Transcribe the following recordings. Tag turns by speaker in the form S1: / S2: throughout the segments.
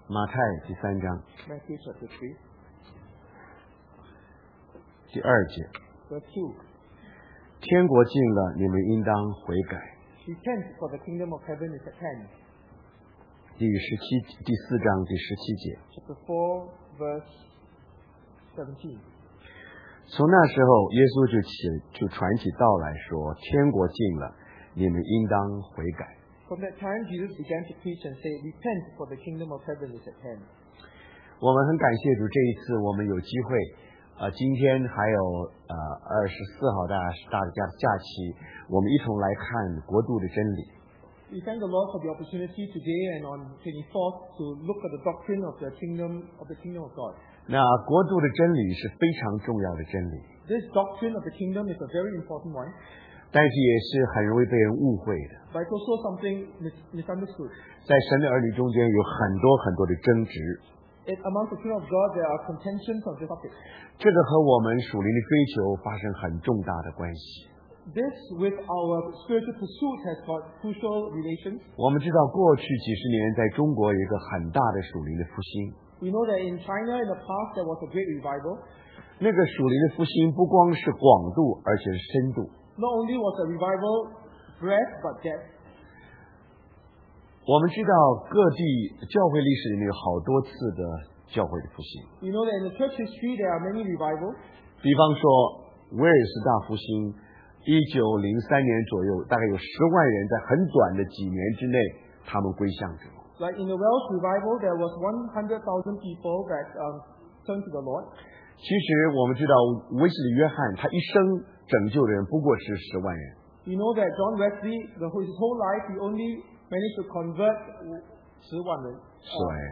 S1: 马太第3章
S2: Matthew chapter 3,
S1: 第2节，
S2: verse 2.
S1: 天国近了，你们应当悔改。
S2: Repent, for the kingdom of heaven is at hand.
S1: 第4章第17节，
S2: Chapter 4, verse 17.
S1: 从那时候，耶稣就传起道来说：天国近了，你们应当悔改。
S2: From that time, Jesus began to preach and say, Repent, for the kingdom of heaven is at hand.
S1: 我们很感谢主，这一次我们有机会，今天还有24号大的假期，我们一同来看国度的真理。
S2: We thank the Lord for the opportunity today and on 24th to look at the doctrine of the kingdom of God.
S1: 那国度的真理是非常重要的真理，
S2: This doctrine of the kingdom is a very important one,
S1: 但是也是很容易被人误会的。
S2: but it's also something misunderstood.
S1: 在神的儿女中间有很多的争执，
S2: Among the children of God, there are contentions on this topic.
S1: 这个和我们属灵的追求发生很重大的关系。
S2: This, with our spiritual pursuit, has got crucial relations.
S1: 我们知道过去几十年在中国有一个很大的属灵的复兴，
S2: We know that in China in the past there was a great revival.
S1: 那个属灵的复兴不光是广度，而且是深度。
S2: Not only was a revival breadth, but depth.
S1: 我们知道各地教会历史里面有好多次的教会的复兴，
S2: We know that in the church history there are many revivals.
S1: 比方说威尔士大复兴，1903年左右，大概有10万人在很短的几年之内，他们归向主。
S2: Like in the Welsh revival, there was 100,000 people that turned to the Lord.
S1: 其实我们知道威斯理约翰他一生拯救的人不过是10万人。
S2: We know that John Wesley, his whole life, he only managed to convert 10万人.
S1: 10万人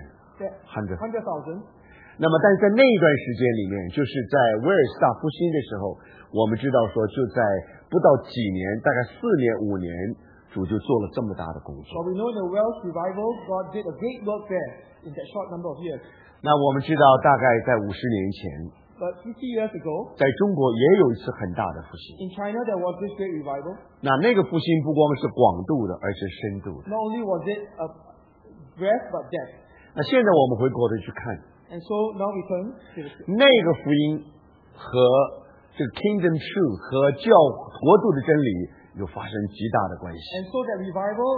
S2: 100,000.
S1: 那么但是在那一段时间里面，就是在威尔士大复兴的时候，我们知道说就在不到几年，大概4年5年，主就做了这么大的工作。
S2: But we know in the Welsh revival, God did a great work there in that short number of years.
S1: 那我们知道大概在50年前，
S2: But 50 years ago,
S1: 在中国也有一次很大的复兴。
S2: in China, there was this great revival.
S1: 那个复兴不光是广度的，而是深度的。
S2: Not only was it a breadth, but depth.
S1: 那现在我们回过头去看，
S2: And so now we turn to the
S1: 那个福音和这个 kingdom truth 和国度的真理有发生极大的关系。
S2: And so that revival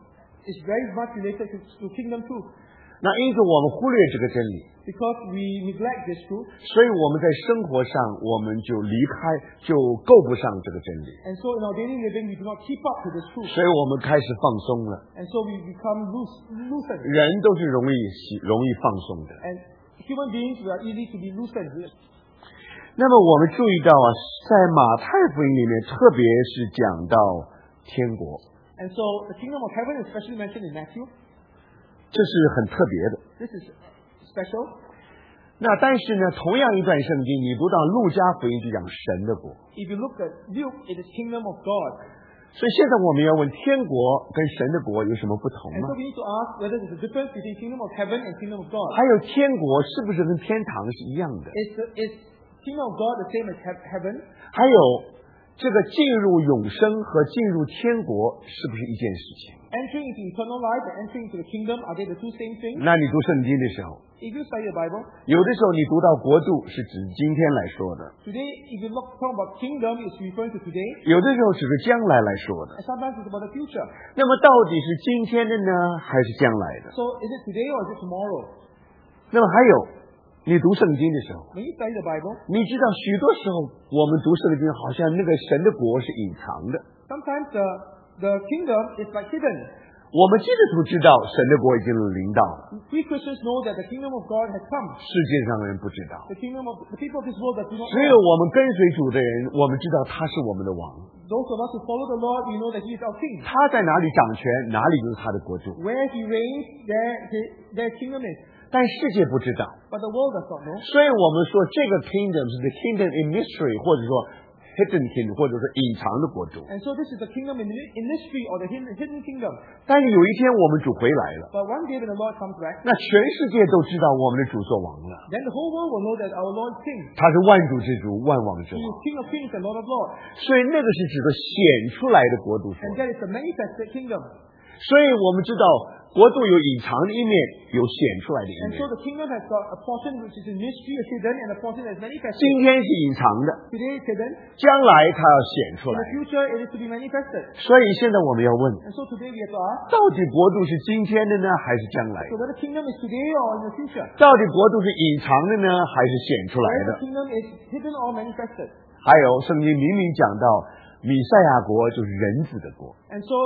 S2: is very much related to kingdom truth.
S1: 那因此我们忽略这个真理，
S2: Because we neglect this truth.
S1: 所以我们在生活上我们就离开，就够不上这个真理，
S2: And so in our daily living, we do not keep up to this truth.
S1: 所以我们开始放松了。
S2: And so we become loosened.
S1: 人都是容易放松的。
S2: And human beings, we are easy to be loosened.
S1: 那么我们注意到在马太福音里面，特别是讲到天国，
S2: And so the kingdom of heaven is especially mentioned in Matthew.
S1: 这是很特别的。
S2: This is special.
S1: 那但是呢，同样一段圣经，你读到路加福音就讲神的国。
S2: If you look at Luke, it is kingdom of God.
S1: 所以现在我们要问，天国跟神的国有什么不同
S2: And
S1: 吗
S2: so？ we need to ask whether there's a difference between kingdom of heaven and kingdom of God.
S1: 还有天国是不是跟天堂是一样的？
S2: Is kingdom of God the same as heaven?
S1: 还有这个进入永生和进入天国是不是一件事情？
S2: Entering into eternal life and entering into the kingdom, are they the two same things?
S1: 那你读圣经的时候，
S2: If you study the Bible,
S1: 有的时候你读到国度是指今天来说的，
S2: today, if you talk about kingdom, it's referring to today.
S1: 有的时候只是将来来说的。
S2: And sometimes it's about the future.
S1: 那么到底是今天的呢，还是将来的？
S2: So is it today or is it tomorrow?
S1: 那么还有，你读圣经的时候，
S2: When you study the Bible,
S1: 你知道许多时候我们读圣经，好像那个神的国是隐藏的。
S2: sometimes the kingdom is like hidden.
S1: 我们基督徒知道神的国已经临到了，
S2: We Christians know that the kingdom of God has come.
S1: 世界上的人不知道。
S2: The people of this world that do not
S1: 只有
S2: know.
S1: 我们跟随主的人，我们知道他是我们的王，
S2: Those of us who follow the Lord, we know that He is our King.
S1: 他在哪里掌权，哪里就是他的国度。
S2: Where He reigns, their kingdom is.
S1: 但世界不知道，
S2: But the world does not know.
S1: 所以我们说这个 kingdom 是 the kingdom in mystery， 或者说 hidden kingdom， 或者是隐藏的国度。
S2: And so this is the kingdom in mystery or the hidden kingdom.
S1: 但是有一天我们主回来了，
S2: But one day when the Lord comes back,
S1: 那全世界都知道我们的主做王了，
S2: then the whole world will know that our Lord is King.
S1: 他是万主之主，万王之
S2: He is
S1: 王。
S2: King of kings and Lord of lords.
S1: 所以那个是指的显出来的国度说
S2: And that is the manifested kingdom.
S1: 所以我们知道国度有隐藏的一面，有显出来的一
S2: And
S1: 面。
S2: so the kingdom has got a portion which is in mystery, a hidden, and a portion that is
S1: 今
S2: manifested.
S1: 天是隐藏的，
S2: Today is hidden.
S1: 将来它要显出
S2: In
S1: 来。
S2: the future, it is to be manifested.
S1: 所以现在我们要问，
S2: And so today we have to ask,
S1: 到底国度是今天的呢，还是将来
S2: so
S1: 的？
S2: whether kingdom is today or in the future.
S1: 到底国度是隐藏的呢，还是显出来
S2: Whether
S1: 的
S2: the？kingdom is hidden or manifested.
S1: 还有，圣经明明讲到，弥赛亚国就是人子的国。
S2: And so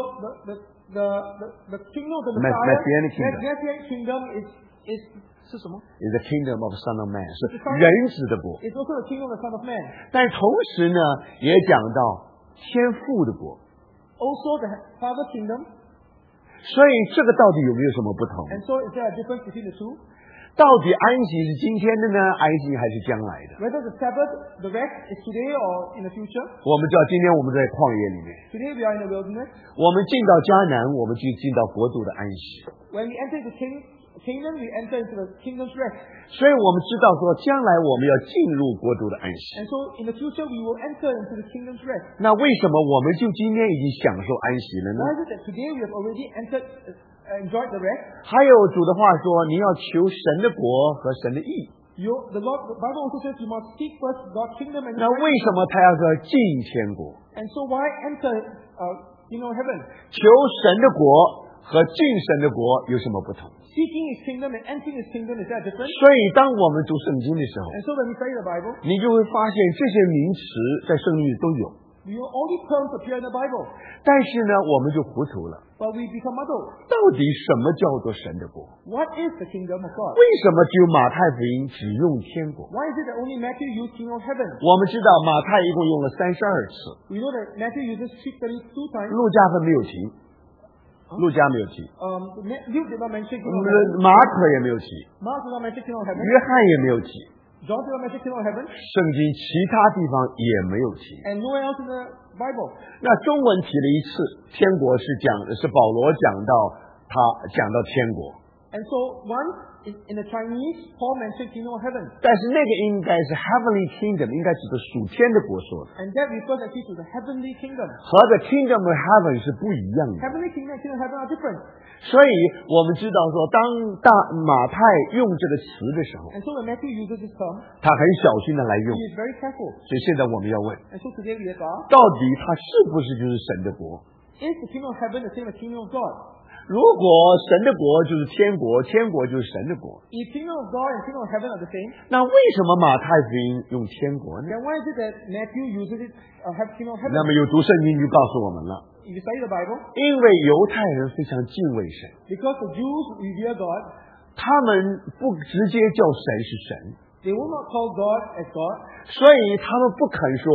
S2: the kingdom of the
S1: Messianic kingdom.
S2: Messianic kingdom is 是什么
S1: is the kingdom of the Son of Man， 是人子的国。
S2: It's also the kingdom of the Son of Man.
S1: 但同时呢，也讲到天父的国。
S2: Also the Father kingdom.
S1: 所以这个到底有没有什么不同？
S2: And so is there a difference between the two?
S1: 到底安息是今天的呢，安息还是将来的？
S2: Whether the Sabbath, the rest is today or in the future?
S1: 我们知道，今天我们在旷野里面，
S2: Today we are in the wilderness.
S1: 我们进到迦南，我们就进到国度的安息。
S2: When we enter the kingdom, we enter into the kingdom's rest.
S1: 所以我们知道说，将来我们要进入国度的安息。
S2: And so in the future, we will enter into the kingdom's rest.
S1: 那为什么我们就今天已经享受安息了呢？
S2: Why is it that today we have already enjoyed the rest?
S1: 还有主的话说，你要求神的国和神的义。
S2: The Bible also says you must seek first God's kingdom and
S1: 那为什么他要说进天国？
S2: And so why enter heaven?
S1: 求神的国和进神的国有什么不同？
S2: Seeking His kingdom and entering His kingdom, is that different?
S1: 所以当我们读圣经的时候，
S2: And so when we study the Bible,
S1: 你就会发现这些名词在圣经里都有。
S2: all these terms appear in the Bible,
S1: 但是呢，我们就糊涂了。
S2: but we become muddled.
S1: 到底什么叫做神的国？
S2: What is the kingdom of God?
S1: 为什么只有马太福音只用天国？
S2: Why is it that only Matthew used kingdom of heaven?
S1: 我们知道马太一共用了32次，
S2: We know that Matthew uses 32 times.
S1: 路加和没有提，路加没有提，
S2: Luke did not mention kingdom of heaven.
S1: 马可也没有提，
S2: Mark did not mention kingdom of heaven.
S1: 约翰也没有提，
S2: John did not mention kingdom of heaven.
S1: 圣经其他地方也没有提。
S2: And nowhere else in the Bible.
S1: 那中文提了一次，天国是保罗讲到天国，
S2: And so once in the Chinese, Paul mentioned kingdom of heaven.
S1: 但是那个应该是 heavenly kingdom， 应该指的属天的国说的，
S2: And that refers actually to the heavenly kingdom.
S1: 和the kingdom of heaven 是不一样的。
S2: Heavenly kingdom and kingdom of heaven are different.
S1: 所以我们知道说，当马太用这个词的时候，
S2: And so when Matthew uses this term,
S1: 他很小心的来用。
S2: he is very careful.
S1: 所以现在我们要问，
S2: And so today we have to ask,
S1: 到底它是不是就是神的国？
S2: is the kingdom of heaven the same as kingdom of God?
S1: 如果神的国就是天国，天国就是神的国，
S2: If kingdom of God and kingdom of heaven are the same,
S1: 那为什么马太福音用天国呢？
S2: then why is it that Matthew uses it, have kingdom of heaven?
S1: 那么有读圣经就告诉我们了，
S2: If you study the Bible,
S1: 因为犹太人非常敬畏神，
S2: because the Jews revere God,
S1: 他们不直接叫神是神，
S2: they will not call God as God,
S1: 所以他们不肯说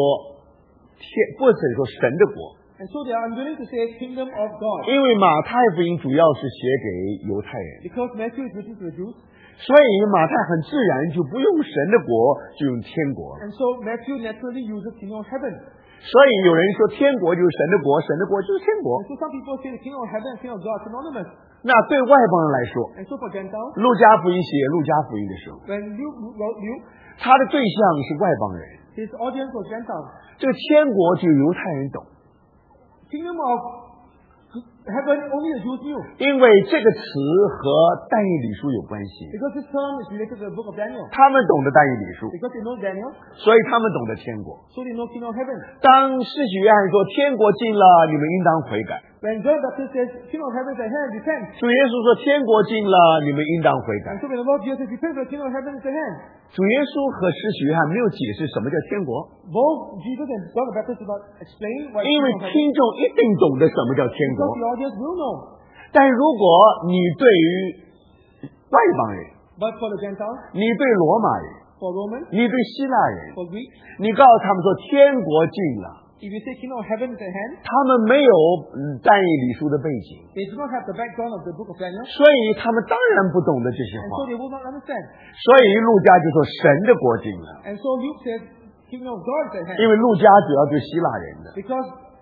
S1: 神的国。
S2: and so they are unwilling to say kingdom of God.
S1: 因为马太福音主要是写给犹太人，
S2: Because Matthew is written to the Jews,
S1: 所以马太很自然就不用神的国，就用天国。
S2: and so Matthew naturally uses kingdom of heaven.
S1: 所以有人说天国就是神的国，神的国就是天国。
S2: And so some people say the kingdom of heaven and kingdom of God are synonymous.
S1: 那对外邦人来说，
S2: And so for Gentiles,
S1: 路加福音写路加福音的时候，
S2: when Luke wrote Luke,
S1: 他的对象是外邦人，
S2: his audience was Gentiles.
S1: 这个天国只有犹太人懂，
S2: Kingdom of heaven only the Jews knew.
S1: 因为这个词和但以理书有关系，
S2: Because this term is related to the book of Daniel.
S1: 他们懂得但以理书，
S2: Because they know Daniel,
S1: 所以他们懂得天国。
S2: so they know kingdom of heaven.
S1: 当施洗约翰说天国近了，你们应当悔改。
S2: When John the Baptist says kingdom of heaven is at hand, repent.
S1: 主耶稣说天国近了，你们应当悔改
S2: And。so when the Lord Jesus says repent, for the kingdom of heaven is at hand.
S1: 主耶稣和施洗约翰没有解释什么叫天国，
S2: Both Jesus and John the Baptist did not explain what
S1: 因为
S2: kingdom of
S1: 听
S2: heaven is.
S1: 众一定懂得什么叫天
S2: Because
S1: 国。
S2: the audience will know.
S1: 但如果你对于外邦人，
S2: But for the Gentiles,
S1: 你对罗马人，
S2: for Romans,
S1: 你对希腊人，
S2: for Greeks,
S1: 你告诉他们说天国近了，
S2: if you say kingdom of heaven is at hand,
S1: 他们没有但以理书的背景，
S2: they do not have the background of the book of Daniel,
S1: 所以他们当然不懂得这些
S2: and
S1: 话。
S2: so they will not understand.
S1: 所以路加就说神的国近了，
S2: And so Luke says kingdom of God is at hand.
S1: 因为路加主要对希腊人的，
S2: Because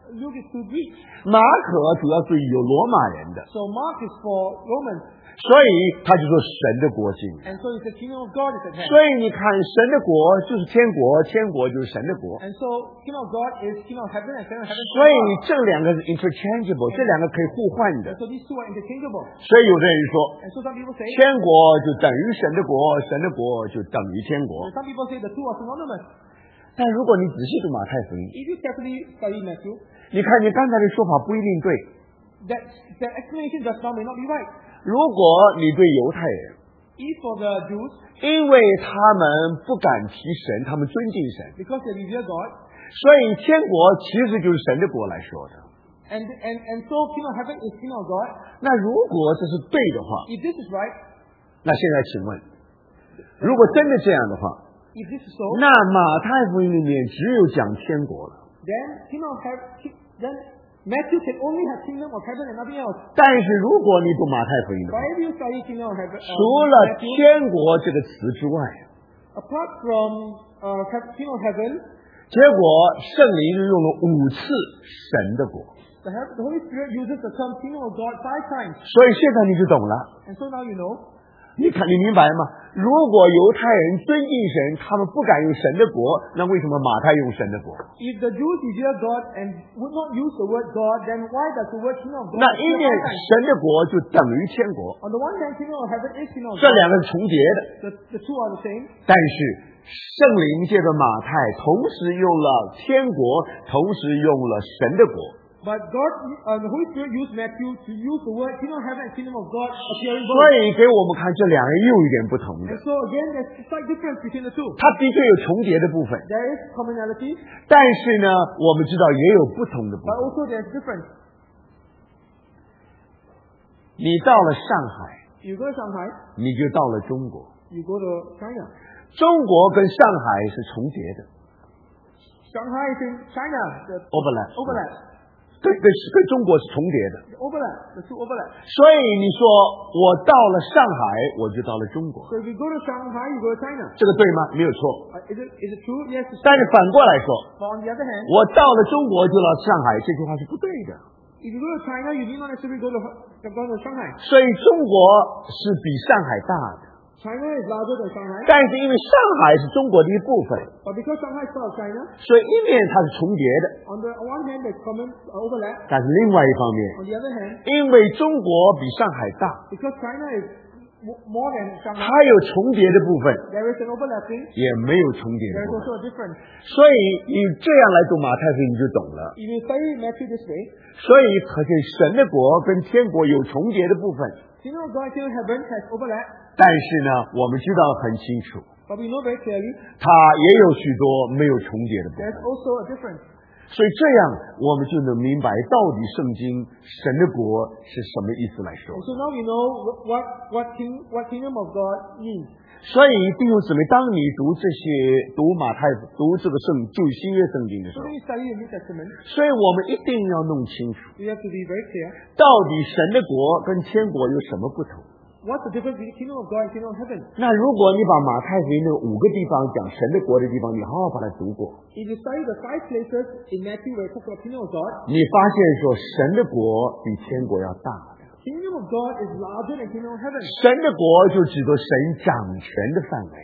S2: Luke is to Greeks.
S1: 马可主要是有罗马人的，
S2: So Mark is for Romans.
S1: 所以他就说神的国境。
S2: And so it's the kingdom of God is at hand.
S1: 所以你看，神的国就是天国，天国就是神的国。
S2: And so kingdom of God is kingdom of heaven and kingdom of heaven is
S1: 所以
S2: God.
S1: 这两个是 interchangeable， 这两个可以互换的
S2: And。so these two are interchangeable.
S1: 所以有的人说，
S2: And so some people say,
S1: 天国就等于神的国，神的国就等于天国。
S2: some people say the two are synonymous.
S1: 但如果你仔细读马太福音，
S2: If you carefully study Matthew,
S1: 你看你刚才的说法不一定对。
S2: that explanation just now may not be right.
S1: 如果你对犹太人，
S2: If for the Jews,
S1: 因为他们不敢提神，他们尊敬神，
S2: because they revere God,
S1: 所以天国其实就是神的国来说的。
S2: and so kingdom of heaven is kingdom of God.
S1: 那如果这是对的话，
S2: If this is right,
S1: 那现在请问，如果真的这样的话，
S2: if this is so,
S1: 那马太福音里面只有讲天国了。
S2: then kingdom of heaven, then Matthew can only have kingdom of heaven and nothing else.
S1: 但是如果你读马太福音的
S2: But
S1: 话，
S2: if you study kingdom of heaven,
S1: 除了
S2: Matthew,
S1: 天国这个词之外，
S2: apart from kingdom of heaven,
S1: 结果圣灵就用了5次神的国。
S2: the Holy Spirit uses the term kingdom of God 5 times.
S1: 所以现在你就懂了。
S2: And so now you know.
S1: 你看，你明白吗？如果犹太人尊敬神，他们不敢用神的国，那为什么马太用神的国？
S2: If the Jews revere God and would not use the word God, then why does the word kingdom of God
S1: 那一
S2: appear
S1: 面
S2: 5 times?
S1: 神的国就等于天国，
S2: On the one hand, kingdom of heaven is kingdom of
S1: 这
S2: God.
S1: 两个是重叠的。
S2: The two are the same.
S1: 但是圣灵借着马太，同时用了天国，同时用了神的国。
S2: But God, the Holy Spirit used Matthew to use the word kingdom of heaven and kingdom of God appearing
S1: 所
S2: both.
S1: 以给我们看这两个又有一点不同的
S2: And。so again, there's a slight difference between the two.
S1: 它的确有重叠的部分，
S2: There is commonality,
S1: 但是呢，我们知道也有不同的部
S2: but
S1: 分。
S2: also there's difference.
S1: 你到了上海，
S2: You go to Shanghai,
S1: 你就到了中国。
S2: you go to China.
S1: 中国跟上海是重叠的
S2: Shanghai is in China. The
S1: ，overlap，
S2: overlap.
S1: 跟中国是重叠的。
S2: The overlap. The two overlap.
S1: 所以你说我到了上海，我就到了中国，
S2: So if you go to Shanghai, you go to China.
S1: 这个对吗？没有错。
S2: Is it true? Yes. It's
S1: 但是
S2: true.
S1: 反过来说，
S2: But on the other hand,
S1: 我到了中国就到上海，这句话是不对的。
S2: if you go to China, you need not necessarily go to Shanghai.
S1: 所以中国是比上海大的，
S2: China is larger than Shanghai,
S1: 但是因为上海是中国的一部分，
S2: but because Shanghai is part of China,
S1: 所以一面它是重叠的，
S2: on the one hand there's common overlap.
S1: 但是另外一方面，
S2: On the other hand,
S1: 因为中国比上海大，
S2: because China is more than
S1: 它
S2: Shanghai,
S1: 有重叠的部分，
S2: there is an overlapping.
S1: 也没有重叠的
S2: There is
S1: 部分。
S2: also a difference.
S1: 所以你这样来读马太福音你就懂了。
S2: If you study Matthew this way,
S1: 所以可见神的国跟天国有重叠的部分，
S2: kingdom of God, kingdom of heaven has overlap,
S1: 但是呢，我们知道很清楚，
S2: but we know very clearly
S1: 它也有许多没有重叠的部分。
S2: there's also a difference.
S1: 所以这样我们就能明白到底圣经神的国是什么意思来说
S2: And。so now we know what kingdom of God means.
S1: 所以弟兄姊妹，当你读马太读这个旧新约圣经的时
S2: So
S1: 候
S2: when you study the New Testament,
S1: 所以我们一定要弄清楚，
S2: you have to be very clear.
S1: 到底神的国跟天国有什么不同。
S2: What's the difference between kingdom of God and kingdom of heaven?
S1: 那如果你把马太福音那5个地方讲神的国的地方，你好好把它读过，
S2: If you study the 5 places in Matthew where it talks about kingdom of God,
S1: 你发现说神的国比天国要大的。
S2: kingdom of God is larger than kingdom of heaven.
S1: 神的国就指的神掌权的范围，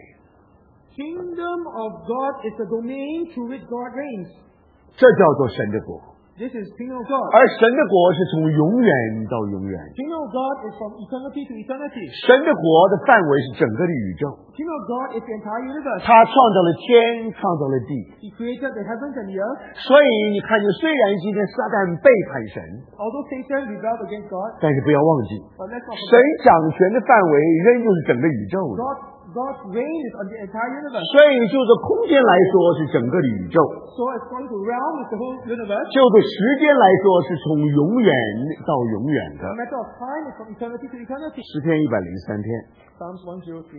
S2: Kingdom of God is the domain through which God reigns.
S1: 这叫做神的国。
S2: This is kingdom of God.
S1: 而神的国是从永远到永远，
S2: Kingdom of God is from eternity to eternity.
S1: 神的国的范围是整个的宇宙，
S2: Kingdom of God is the entire universe.
S1: 他创造了天，创造了地。
S2: He created the heavens and the earth.
S1: 所以你看见，虽然今天撒旦背叛神，
S2: Although Satan rebelled against God,
S1: 但是不要忘记，
S2: but let's not
S1: 神
S2: forget,
S1: 掌权的范围仍旧是整个宇宙的。
S2: God's reign is on the entire universe.
S1: 所以就着空间来说是整个的宇宙，
S2: So according to realm is the whole universe.
S1: 就着时间来说是从永远到永远的
S2: The。matter of time is from eternity to eternity.
S1: 诗篇103篇
S2: Psalms 103,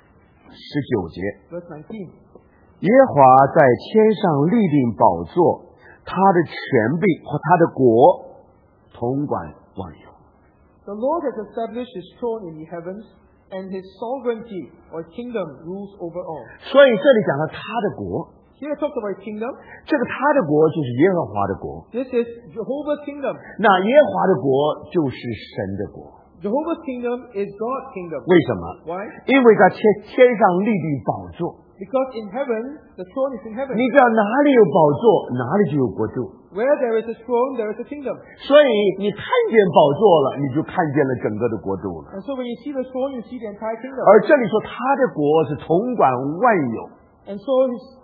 S1: 19节，
S2: verse 19.
S1: 耶和华在天上立定宝座，他的权柄和他的国统管万有。
S2: The Lord has established his throne in the heavens, and his sovereignty or kingdom rules over all.
S1: 所以这里讲到他的国，
S2: Here it talks about his kingdom.
S1: 这个他的国就是耶和华的国。
S2: This is Jehovah's kingdom.
S1: 那耶和华的国就是神的国。
S2: Jehovah's kingdom is God's kingdom.
S1: 为什么？
S2: Why?
S1: 因为在天上立定宝座。
S2: Because in heaven, the throne is in heaven.
S1: 你知道哪里有宝座，哪里就有国度。
S2: Where there is a throne, there is a kingdom.
S1: 所以你看见宝座了，你就看见了整个的国度了。
S2: And so when you see the throne, you see the entire kingdom.
S1: 而这里说他的国是统管万有。
S2: And so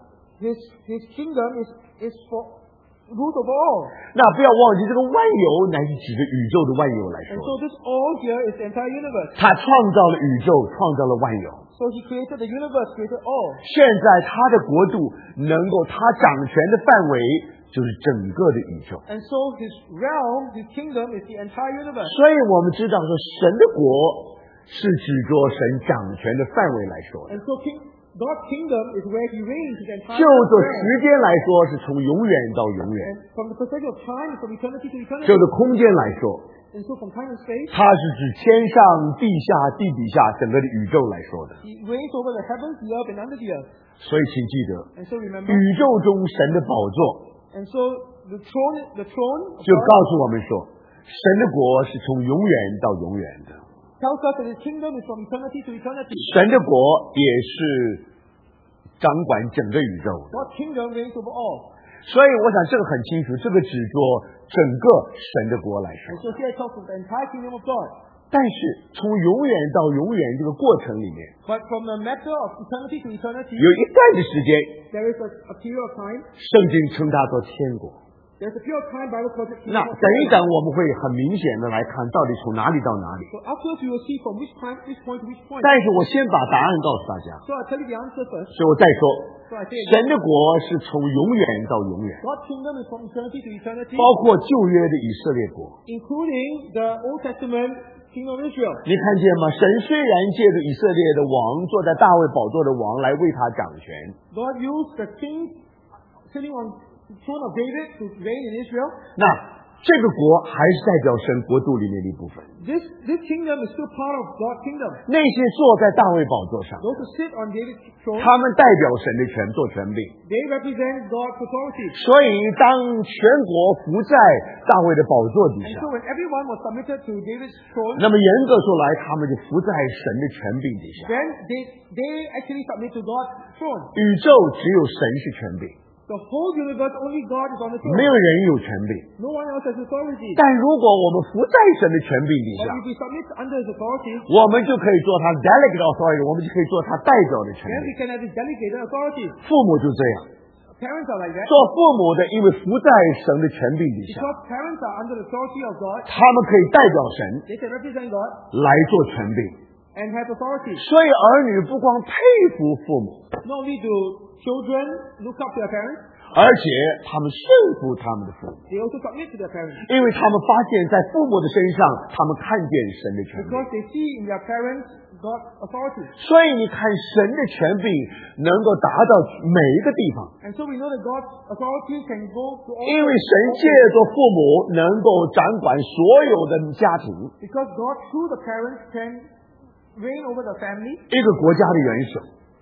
S2: his kingdom is for root of all.
S1: 那不要忘记，这个万有乃是指着宇宙的万有来
S2: And
S1: 说。
S2: so this all here is the entire universe.
S1: 他创造了宇宙，创造了万有。
S2: So he created the universe, created all.
S1: 现在他的国度能够，他掌权的范围就是整个的宇宙。
S2: And so his realm, his kingdom is the entire universe.
S1: 所以我们知道说，神的国是指着神掌权的范围来说的。
S2: And so God's kingdom is where he reigns his entire
S1: 就着时
S2: world.
S1: 间来说，是从永远到永远；
S2: And from the perspective of time, from eternity to eternity.
S1: 就着空间来说，
S2: And so from time and space,
S1: 它是指天上、地下、地底下整个的宇宙来说的。
S2: he reigns over the heavens, the earth, and under the earth.
S1: 所以请记得，
S2: And so remember,
S1: 宇宙中神的宝座
S2: and so the throne of
S1: 就告
S2: God
S1: 诉我们说，神的国是从永远到永远的，
S2: tells us that his kingdom is from eternity to eternity.
S1: 神的国也是掌管整个宇宙的。
S2: God's kingdom reigns over all.
S1: 所以我想这个很清楚，这个指着整个神的国来
S2: And
S1: 说。
S2: so here it talks of the entire kingdom of God.
S1: 但是从永远到永远这个过程里面，
S2: But from the matter of eternity to eternity,
S1: 有一段的时间，
S2: there is a period of time.
S1: 圣经称它做天国。
S2: There's a period of time Bible calls it
S1: 那
S2: kingdom of
S1: 等一
S2: God.
S1: 等，我们会很明显的来看，到底从哪里到哪里。
S2: So afterwards you will see from which time, which point to which point.
S1: 但是我先把答案告诉大家，
S2: So I'll tell you the answer first.
S1: 所以我再说，
S2: So I say
S1: 神的国是从永远到永远，
S2: God's kingdom is from eternity to eternity,
S1: 包括旧约的以色列国。
S2: including the Old Testament kingdom of Israel.
S1: 你看见吗？神虽然借着以色列的王，坐在大卫宝座的王来为他掌权，
S2: God used the king sitting on the throne of David to reign in Israel.
S1: 那这个国还是代表神国度里面的一部分。
S2: This kingdom is still part of God's kingdom.
S1: 那些坐在大卫宝座上，
S2: Those who sit on David's throne,
S1: 他们代表神的权做权柄。
S2: they represent God's authority.
S1: 所以，当全国服在大卫的宝座底
S2: And
S1: 下
S2: so，when everyone was submitted to David's throne,
S1: 那么严格说来，他们就服在神的权柄底下。
S2: then they actually submit to God's throne.
S1: 宇宙只有神是权柄，
S2: The whole universe, only God is on the
S1: 没有
S2: throne.
S1: 人有权柄。
S2: No one else has authority.
S1: 但如果我们服在神的权柄底
S2: But
S1: 下，
S2: if we submit under His authority,
S1: 我们就可以做他 delegate authority，我们就可以做他代表的权
S2: then we
S1: 柄。
S2: can have His delegated authority.
S1: 父母就这样，
S2: Parents are like that.
S1: 做父母的因为服在神的权柄底下，
S2: Because parents are under the authority of God,
S1: 他们可以代表神
S2: they can represent God
S1: 来做权柄。
S2: and have authority.
S1: 所以儿女不光佩服父母，
S2: Not only do children look up to their parents,
S1: 而且他们顺服他们的父母，
S2: they also submit to their parents.
S1: 因为他们发现，在父母的身上，他们看见神的权柄。
S2: Because they see in their parents God's authority.
S1: 所以你看，神的权柄能够达到每一个地方，
S2: And so we know that God's authority can go to all
S1: 因为神借着父母能够掌管所有的家庭，
S2: because God through the parents can reign over the family,
S1: 一个国家的元首。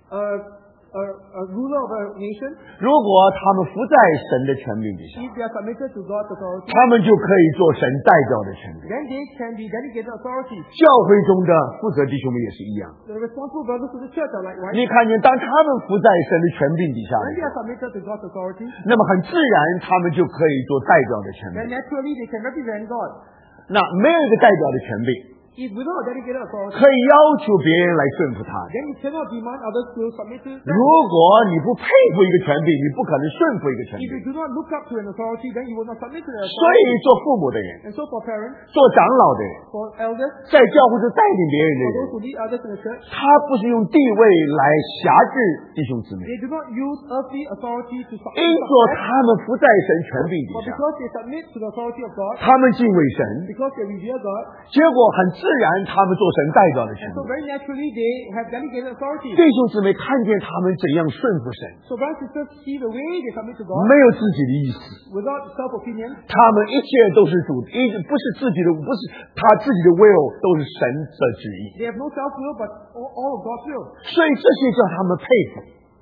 S2: a ruler of a nation.
S1: 如果他们服在神的权柄底下，
S2: If they are submitted to God's authority,
S1: 他们就可以做神代表的权柄。
S2: then they can be delegated authority.
S1: 教会中的负责弟兄们也是一样。
S2: The responsible brothers of the church are likewise.
S1: 你看见，当他们服在神的权柄底下的
S2: When
S1: 时
S2: they
S1: 候
S2: are submitted to God's authority,
S1: 那么很自然，他们就可以做代表的权
S2: then
S1: 柄。
S2: naturally they can represent God.
S1: 那没有一个代表的权柄
S2: If without a delegated authority,
S1: 可以要求别人来顺服他的。
S2: then you cannot demand others to submit to
S1: 如
S2: them.
S1: 果你不佩服一个权柄，你不可能顺服一个权
S2: If
S1: 柄。
S2: you do not look up to an authority, then you will not submit to the
S1: 所
S2: authority.
S1: 以，做父母的人、
S2: And so for parents,
S1: 做长老的人，
S2: for elders,
S1: 在教会中带领别人的
S2: for
S1: 人
S2: those，who lead others in the church,
S1: 他不是用地位来辖制弟兄姊妹，
S2: they do not use earthly authority to
S1: 因着
S2: submit,
S1: 他们服在神权柄底
S2: but
S1: 下，
S2: because they submit to the authority of God,
S1: 他们敬畏神，
S2: because they revere God,
S1: 结果很自然，他们做神代表的权
S2: and so
S1: 柄。
S2: very naturally they have delegated authority.
S1: 弟兄姊妹看见他们怎样顺服神，
S2: So brothers and sisters see the way they submit to God
S1: 没有自己的意思，
S2: without self-opinion.
S1: 他们一切都是不是自己的，不是他自己的 will，都是神的旨意。
S2: They have no self-will, but all of God's will.
S1: 所以这些叫他们佩服。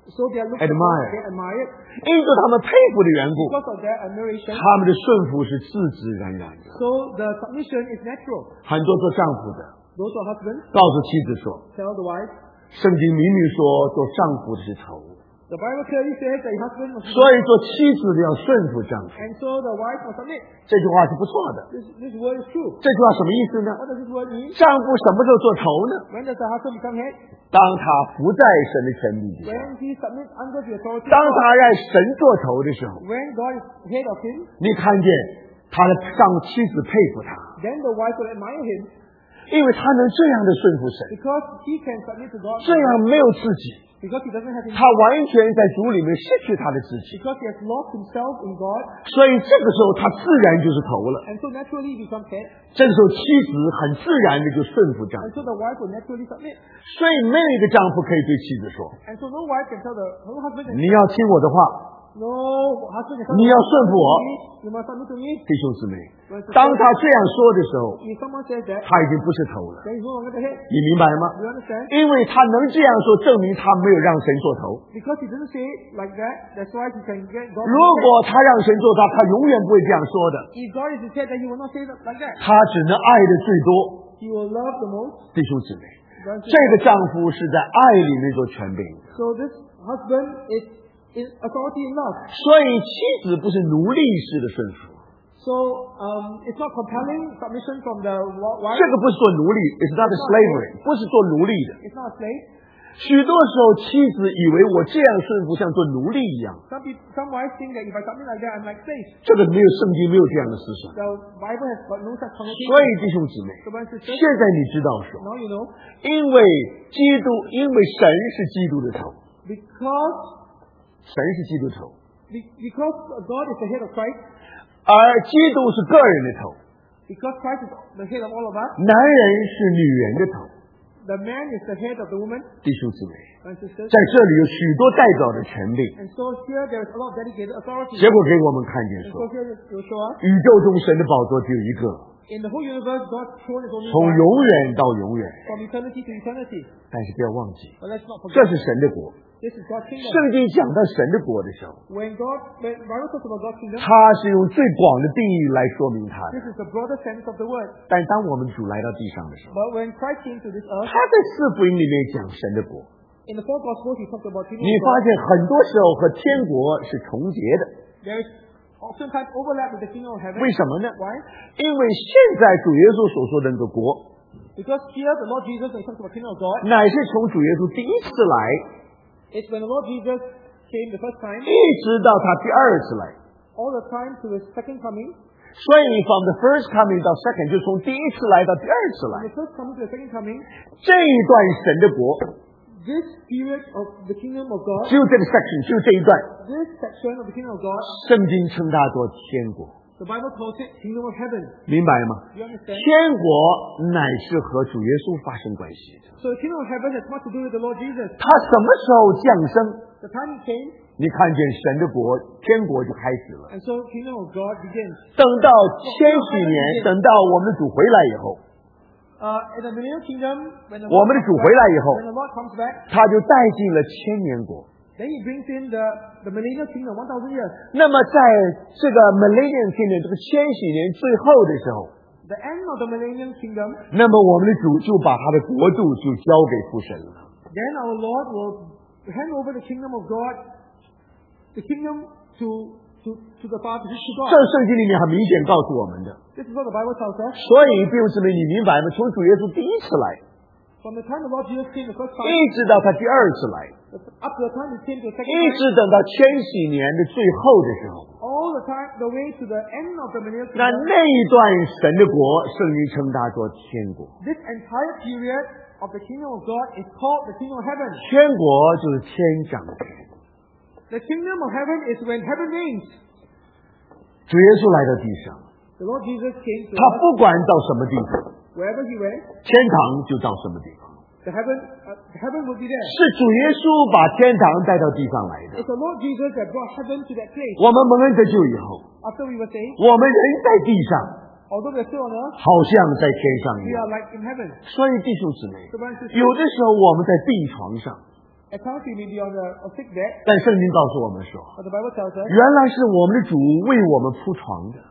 S2: So they are looked
S1: Admire.
S2: upon, they admire it.
S1: 因着他们佩服的缘故，
S2: Because of their admiration,
S1: 他们的顺服是自自然然的。
S2: so the submission is natural.
S1: 很多做丈夫的
S2: Those who are husbands
S1: 告诉妻子说，
S2: tell the wife.
S1: 圣经明明说做丈夫的是头，
S2: The Bible clearly says that your husband must
S1: 所以做妻子的要顺服丈夫。
S2: and so the wife must submit.
S1: 这句话是不错的。
S2: This word is true.
S1: 这句话什么意思呢？
S2: What does this word mean?
S1: 丈夫什么时候做头呢？
S2: When does the husband become head?
S1: 当他不在神的权柄之下，
S2: When he submits under the authority
S1: 当
S2: of
S1: 他
S2: God.
S1: 让神做头的时候，
S2: When God is head of him,
S1: 你看见他的妻子佩服他，
S2: then the wife will admire him
S1: 因为他能这样的顺服神，
S2: because he can submit to God.
S1: 这样没有自己，
S2: Because he doesn't have
S1: 他
S2: himself.
S1: 完全在主里面失去他的自己，
S2: Because he has lost himself in God.
S1: 所以这个时候他自然就是头了。
S2: And so naturally he becomes head.
S1: 这个时候妻子很自然的就顺服丈
S2: And
S1: 夫，
S2: so the wife will naturally submit.
S1: 所以没有一个丈夫可以对妻子说
S2: And so no wife can tell no husband:
S1: 你要听我的话，
S2: No husband can tell
S1: 你要顺服我。
S2: You must submit to me.
S1: 弟兄姊妹，当他这样说的时候，
S2: If someone says that,
S1: 他已经不是头了，
S2: then he's no longer the head.
S1: 你明白吗？
S2: Do you understand?
S1: 因为他能这样说，证明他没有让神做头。
S2: Because he doesn't say it like that, that's why he can get God.
S1: 如果他让神做他，他永远不会这样说的。
S2: If God is his head, then he will not say that like that.
S1: 他只能爱的最多。
S2: He will love the most.
S1: 弟兄姊妹，
S2: Brothers and
S1: 这个丈夫是在爱里面做权柄的，
S2: So this husband is in authority in love.
S1: 所以妻子不是奴隶式的顺服，
S2: So it's not compelling submission from the wife.
S1: 这个不是做奴隶 ，it's not a slavery， 不是做奴隶的。
S2: It's not a slave.
S1: 许多时候，妻子以为我这样顺服像做奴隶一样，
S2: Some wives think that if I submit like that, I'm like slave.
S1: 这个没有圣经没有这样的思想。
S2: The Bible has got no such
S1: 所
S2: connotation.
S1: 以弟兄姊妹，
S2: So brothers and
S1: 现
S2: sisters,
S1: 在你知道说，
S2: now you know,
S1: 因为神是基督的头，
S2: because
S1: 神是基督头，
S2: because God is the head of Christ,
S1: 而基督是个人的头，
S2: because Christ is the head of all of us,
S1: 男人是女人的头。
S2: the man is the head of the woman.
S1: 弟兄姊妹，
S2: Brothers and sisters,
S1: 在这里有许多代表的权柄，
S2: and so here there is a lot of dedicated authority.
S1: 结果给我们看见
S2: And
S1: 说，
S2: so here it will show us,
S1: 宇宙中神的宝座只有一个，
S2: in the whole universe, God's throne is only
S1: 从
S2: one,
S1: 永远到永远。
S2: from eternity to eternity.
S1: 但是不要忘记，
S2: But let's not
S1: 这
S2: forget,
S1: 是神的国。
S2: this is God's kingdom.
S1: 圣经讲到神的国的时候，
S2: When Bible talks about God's kingdom,
S1: 它是用最广的定义来说明它的。
S2: this is the broader sense of the word.
S1: 但当我们主来到地上的时候，
S2: But when Christ came to this earth,
S1: 他在四福音里面讲神的国，
S2: in the four Gospels, he talked about kingdom
S1: 你
S2: of
S1: 发
S2: God.
S1: 现很多时候和天国是重叠的。
S2: There is oftentimes overlap with the kingdom of heaven.
S1: 为什么呢？
S2: Why?
S1: 因为现在主耶稣所说的那个国，
S2: Because here the Lord Jesus, when he talks about kingdom of God,
S1: 乃是从主耶稣第一次来，
S2: it's when the Lord Jesus came the first time,
S1: 一直到他第二次来。
S2: all the time to his second coming.
S1: 所以 from the first coming 到 second，就从第一次来到第二次
S2: From
S1: 来，
S2: the first coming to the second coming,
S1: 这一段神的国，
S2: this period of the kingdom of God,
S1: 只有这个 section，只有这一段，
S2: this section of the kingdom of God,
S1: 圣经称它做天国，
S2: the Bible calls it kingdom of heaven.
S1: 明白吗？
S2: Do you understand?
S1: 天国乃是和主耶稣发生关系的。
S2: So the kingdom of heaven has much to do with the Lord Jesus.
S1: 他什么时候降生？
S2: The time he came,
S1: 你看见神的国，天国就开始了。
S2: and so kingdom of God begins.
S1: 等到千禧年，等到我们的主回来以后，
S2: In the millennial kingdom, when the
S1: 我们的主回来以后，
S2: when the Lord comes back,
S1: 他就带进了千年国。
S2: then he brings in the millennial kingdom, 1,000 years.
S1: 那么在这个 Millennium Kingdom 这个千禧年最后的时候，
S2: The end of the millennial kingdom,
S1: 那么我们的主就把他的国度就交给父神了。
S2: then our Lord will hand over the kingdom of God, the kingdom to the Father, to
S1: 这
S2: God.
S1: 圣经里面很明显告诉我们的。
S2: This is what the Bible tells us.
S1: 所以弟兄姊妹，你明白吗？从主耶稣第一次来，
S2: From the time the Lord Jesus came the first
S1: 一
S2: time,
S1: 直到他第二次来，
S2: up to the time he came the second
S1: 一
S2: time,
S1: 直等到千禧年的最后的时候，
S2: all the time, the way to the end of the millennial
S1: 那
S2: kingdom,
S1: 那一段神的国，圣经称它做天国。
S2: this entire period of the kingdom of God is called the kingdom of heaven.
S1: 天国就是天掌权。
S2: The kingdom of heaven is when heaven reigns.
S1: 主耶稣来到地上，
S2: The Lord Jesus came to
S1: 他
S2: us,
S1: 不管到什么地方，
S2: wherever he went,
S1: 天堂就到什么地方。
S2: the heaven will be there.
S1: 是主耶稣把天堂带到地上来的。
S2: It's the Lord Jesus that brought heaven to that place.
S1: 我们蒙恩得救以后，
S2: After we were saved,
S1: 我们人在地上，
S2: although we are still on earth,
S1: 好像在天上一
S2: we
S1: 样
S2: are。like in heaven.
S1: 所以弟兄姊妹，
S2: So brothers and
S1: 有
S2: sisters,
S1: 的时候我们在病床上，
S2: At times we may be on a sick bed,
S1: 但圣经告诉我们说，
S2: but the Bible tells us
S1: 原来是我们的主为我们铺床的。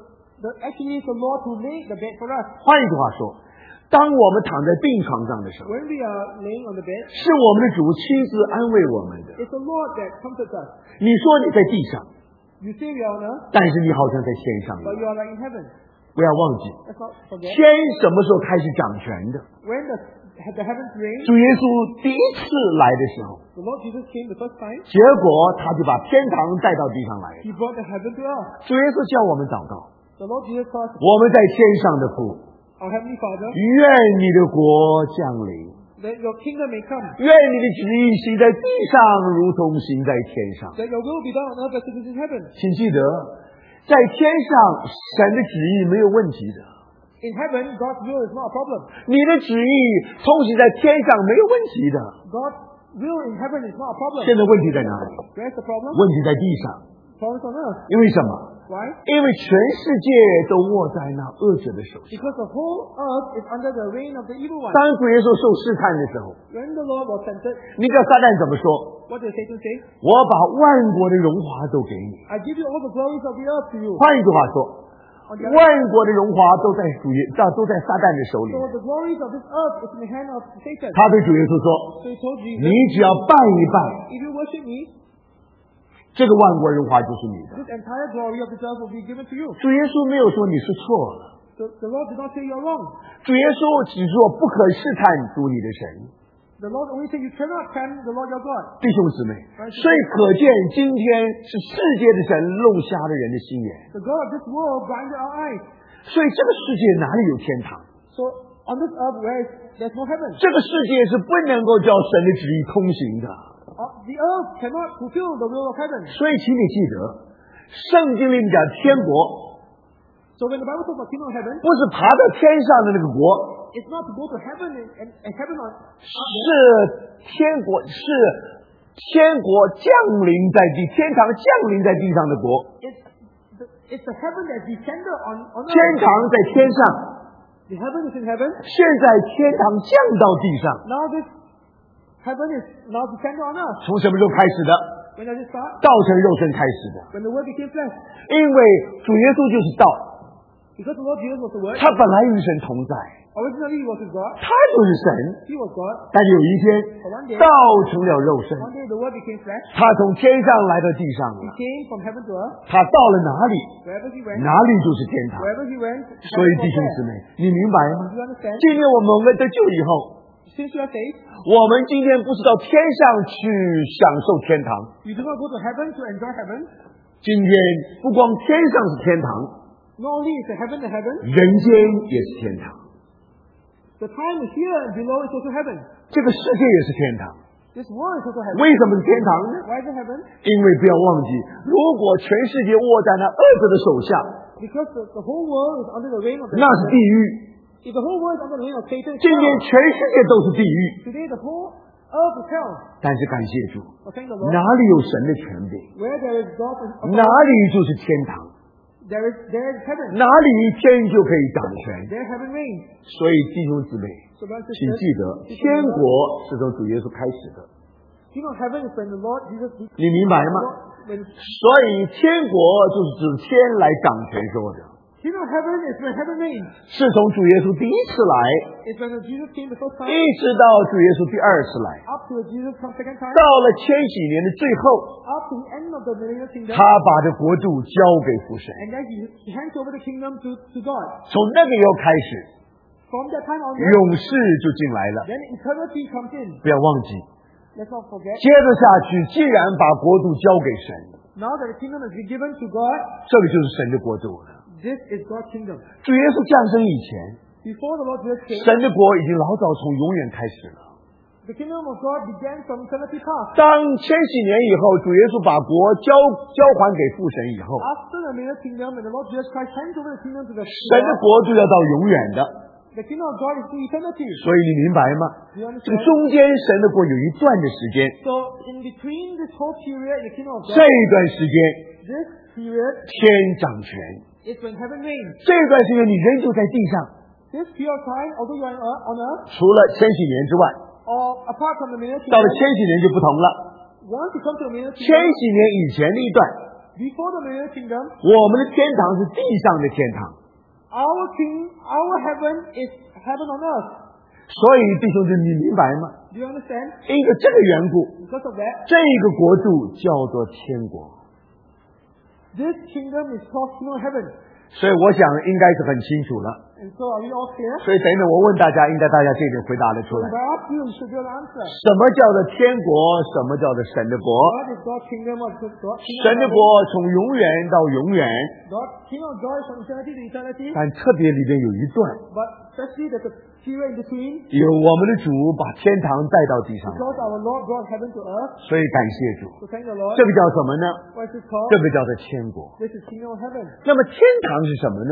S2: actually it's the Lord who made the bed for us.
S1: 换一句话说，当我们躺在病床上的时候，
S2: When we are laying on the bed,
S1: 是我们的主亲自安慰我们的。
S2: it's the Lord that comforts us.
S1: 你说你在地上，
S2: You say we are on earth,
S1: 但是你好像在天上一
S2: but
S1: 样。
S2: you are like in heaven.
S1: 不要忘记，
S2: Let's not forget.
S1: 天什么时候开始掌权的？
S2: When the heavens reign,
S1: 主耶稣第一次来的时候，
S2: the Lord Jesus came the first time.
S1: 结果他就把天堂带到地上来了。
S2: He brought the heaven to earth.
S1: 主耶稣叫我们祷告，
S2: The Lord Jesus taught us,
S1: 我们在天上的父，
S2: our Heavenly Father,
S1: 愿你的国降临，
S2: that your kingdom may come,
S1: 愿你的旨意行在地上，如同行在天上。
S2: that your will be done on earth as it is in heaven.
S1: 请记得，在天上神的旨意没有问题的，
S2: In heaven, God's will is not a problem.
S1: 你的旨意通行在天上没有问题的。
S2: God's will in heaven is not a problem.
S1: 现在问题在哪里？
S2: Where's the problem?
S1: 问题在地上，
S2: Problems on earth.
S1: 因为什么？
S2: Why?
S1: 因为全世界都握在那恶者的手上。
S2: Because the whole earth is under the reign of the evil one.
S1: 当主耶稣受试探的时候，
S2: When the Lord was tempted,
S1: 你知道撒旦怎么说？
S2: what did Satan say?
S1: 我把万国的荣华都给你。
S2: I give you all the glories of the earth to you.
S1: 换一句话说，
S2: On the other
S1: 万国的荣华都在都在撒旦的手里。
S2: So the glories of this earth is in the hand of Satan.
S1: 他对主耶稣说
S2: So he told：“ Jesus,
S1: 你只要拜一拜，
S2: if you worship me,
S1: 这个万国荣华就是你的。
S2: this entire glory of this earth will be given to you. ”
S1: 主耶稣没有说你是错了，
S2: The Lord did not say you're wrong.
S1: 主耶稣只说不可试探主你的神。
S2: The Lord only said you cannot tempt the Lord your God.
S1: 弟兄姊妹，所以可见今天是世界的神弄瞎了人的心眼。
S2: The God of this world blinded our eyes.
S1: 所以这个世界哪里有天堂？
S2: So on this earth, there's no heaven.
S1: 这个世界是不能够叫神的旨意通行的。
S2: The earth cannot fulfill the will of heaven.
S1: 所以请你记得，圣经里面讲天国，
S2: So when the Bible talks about kingdom of heaven,
S1: 不是爬到天上的那个国，
S2: it's not to go to heaven and heaven on
S1: 是天国，是天国降临在地，天堂降临在地上的国。
S2: it's the heaven that descended on
S1: 天
S2: earth.
S1: 堂在天上，
S2: The heaven is in heaven.
S1: 现在天堂降到地上，
S2: Now this heaven is now descended on earth.
S1: 从什么时候开始的？
S2: When does it start?
S1: 道成肉身开始的。
S2: When the Word became flesh.
S1: 因为主耶稣就是道，
S2: Because the Lord Jesus was the Word.
S1: 他本来与神同在，
S2: Originally he was with God.
S1: 他就是神。
S2: He was God.
S1: 但是有一天，
S2: But one day,
S1: 道成了肉身，
S2: one day the Word became flesh.
S1: 他从天上来到地上
S2: He
S1: 了。
S2: came from heaven to earth.
S1: 他到了哪里，
S2: Wherever he went,
S1: 哪里就是天堂。
S2: wherever he went,
S1: 所以
S2: heaven
S1: 弟
S2: was
S1: 兄姊
S2: there.
S1: 妹，你明白吗？
S2: Do you understand?
S1: 今天我们得救以后，
S2: Since you are saved,
S1: 我们今天不是到天上去享受天堂，
S2: you do not go to heaven to enjoy heaven.
S1: 今天不光天上是天堂，
S2: Not only is the heaven the heaven,
S1: 人间也是天堂，
S2: the time is here and below is also heaven.
S1: 这个世界也是天堂。
S2: This world is also heaven.
S1: 为什么是天堂呢？
S2: Why is it heaven?
S1: 因为不要忘记，如果全世界握在那恶者的手下，
S2: Because the whole world is under the reign of the
S1: 那是地狱。
S2: If the whole world is under the reign of Satan, it's
S1: 今天
S2: hell.
S1: 全世界都是地狱，
S2: Today the whole earth is hell.
S1: 但是感谢主，
S2: But thank the Lord.
S1: 哪里有神的权柄，
S2: Where there is God,
S1: 哪里就是天堂，
S2: there is heaven.
S1: 哪里天就可以掌权。
S2: There heaven reigns.
S1: 所以弟兄姊妹，
S2: So brothers and
S1: 请记
S2: sisters,
S1: 得，天国是从主耶稣开始的，
S2: kingdom of heaven is when the Lord Jesus
S1: 你明白吗？
S2: when
S1: 所以天国就是指天来掌权说的，
S2: kingdom of heaven is when heaven reigns.
S1: 是从主耶稣第一次来，
S2: It's when Jesus came the first
S1: 一
S2: time
S1: 直到主耶稣第二次来，
S2: up to Jesus come second time
S1: 到了千禧年的最后，
S2: up to the end of the millennial kingdom.
S1: 他把这国度交给父神。
S2: And then he hands over the kingdom to God.
S1: 从那个以后开始，
S2: From that time on,
S1: 勇士就进来了。
S2: then eternity comes in.
S1: 不要忘记，
S2: Let's not forget.
S1: 接着下去，既然把国度交给神，
S2: Now that the kingdom has been given to God,
S1: 这个就是神的国度了。
S2: this is God's kingdom.
S1: 主耶稣降生以前，
S2: Before the Lord Jesus came,
S1: 神的国已经老早从永远开始了。
S2: the kingdom of God began from eternity past.
S1: 当千禧年以后，主耶稣把国交还给父神以后，
S2: After the millennial kingdom, when the Lord Jesus Christ hands over the kingdom to the
S1: 神的国度要到永远的。
S2: the kingdom of God is to eternity.
S1: 所以你明白吗？
S2: Do you
S1: 这个
S2: understand?
S1: 中间神的国有一段的时间，
S2: So in between this whole period, the kingdom of
S1: 这
S2: God,
S1: 一段时间
S2: this period
S1: 天掌权，
S2: is when heaven reigns.
S1: 这一段时间你仍旧在地上，
S2: This period of time, although you are on earth,
S1: 除了千禧年之外，
S2: or apart from the millennial
S1: 到了
S2: kingdom,
S1: 千禧年就不同了。
S2: once you come to the millennial
S1: 千
S2: kingdom,
S1: 禧年以前的一段，
S2: before the millennial kingdom,
S1: 我们的天堂是地上的天堂。
S2: our heaven is heaven on earth.
S1: 所以弟兄姊妹，你明白吗？
S2: Do you understand?
S1: 因着这个缘故，
S2: Because of that,
S1: 这个国度叫做天国。
S2: this kingdom is called kingdom of heaven.
S1: 所以我想应该是很清楚了。
S2: And so are we all clear?
S1: 所以等等，我问大家，应该大家这点回答得出
S2: So
S1: 来
S2: if。I ask you, you should be able to answer.
S1: 什么叫做天国？什么叫做神的国？
S2: What is God's kingdom of God?
S1: 神的国从永远到永远，
S2: God's kingdom of joy from eternity to eternity.
S1: 但特别里边有一段，
S2: But especially there's a period in between.
S1: 有我们的主把天堂带到地上来，
S2: Because our Lord brought heaven to earth.
S1: 所以感谢主。
S2: So thank the Lord.
S1: 这个叫什么呢？
S2: What is this called?
S1: 这个叫做天国。
S2: This is kingdom of heaven.
S1: 那么天堂是什么呢？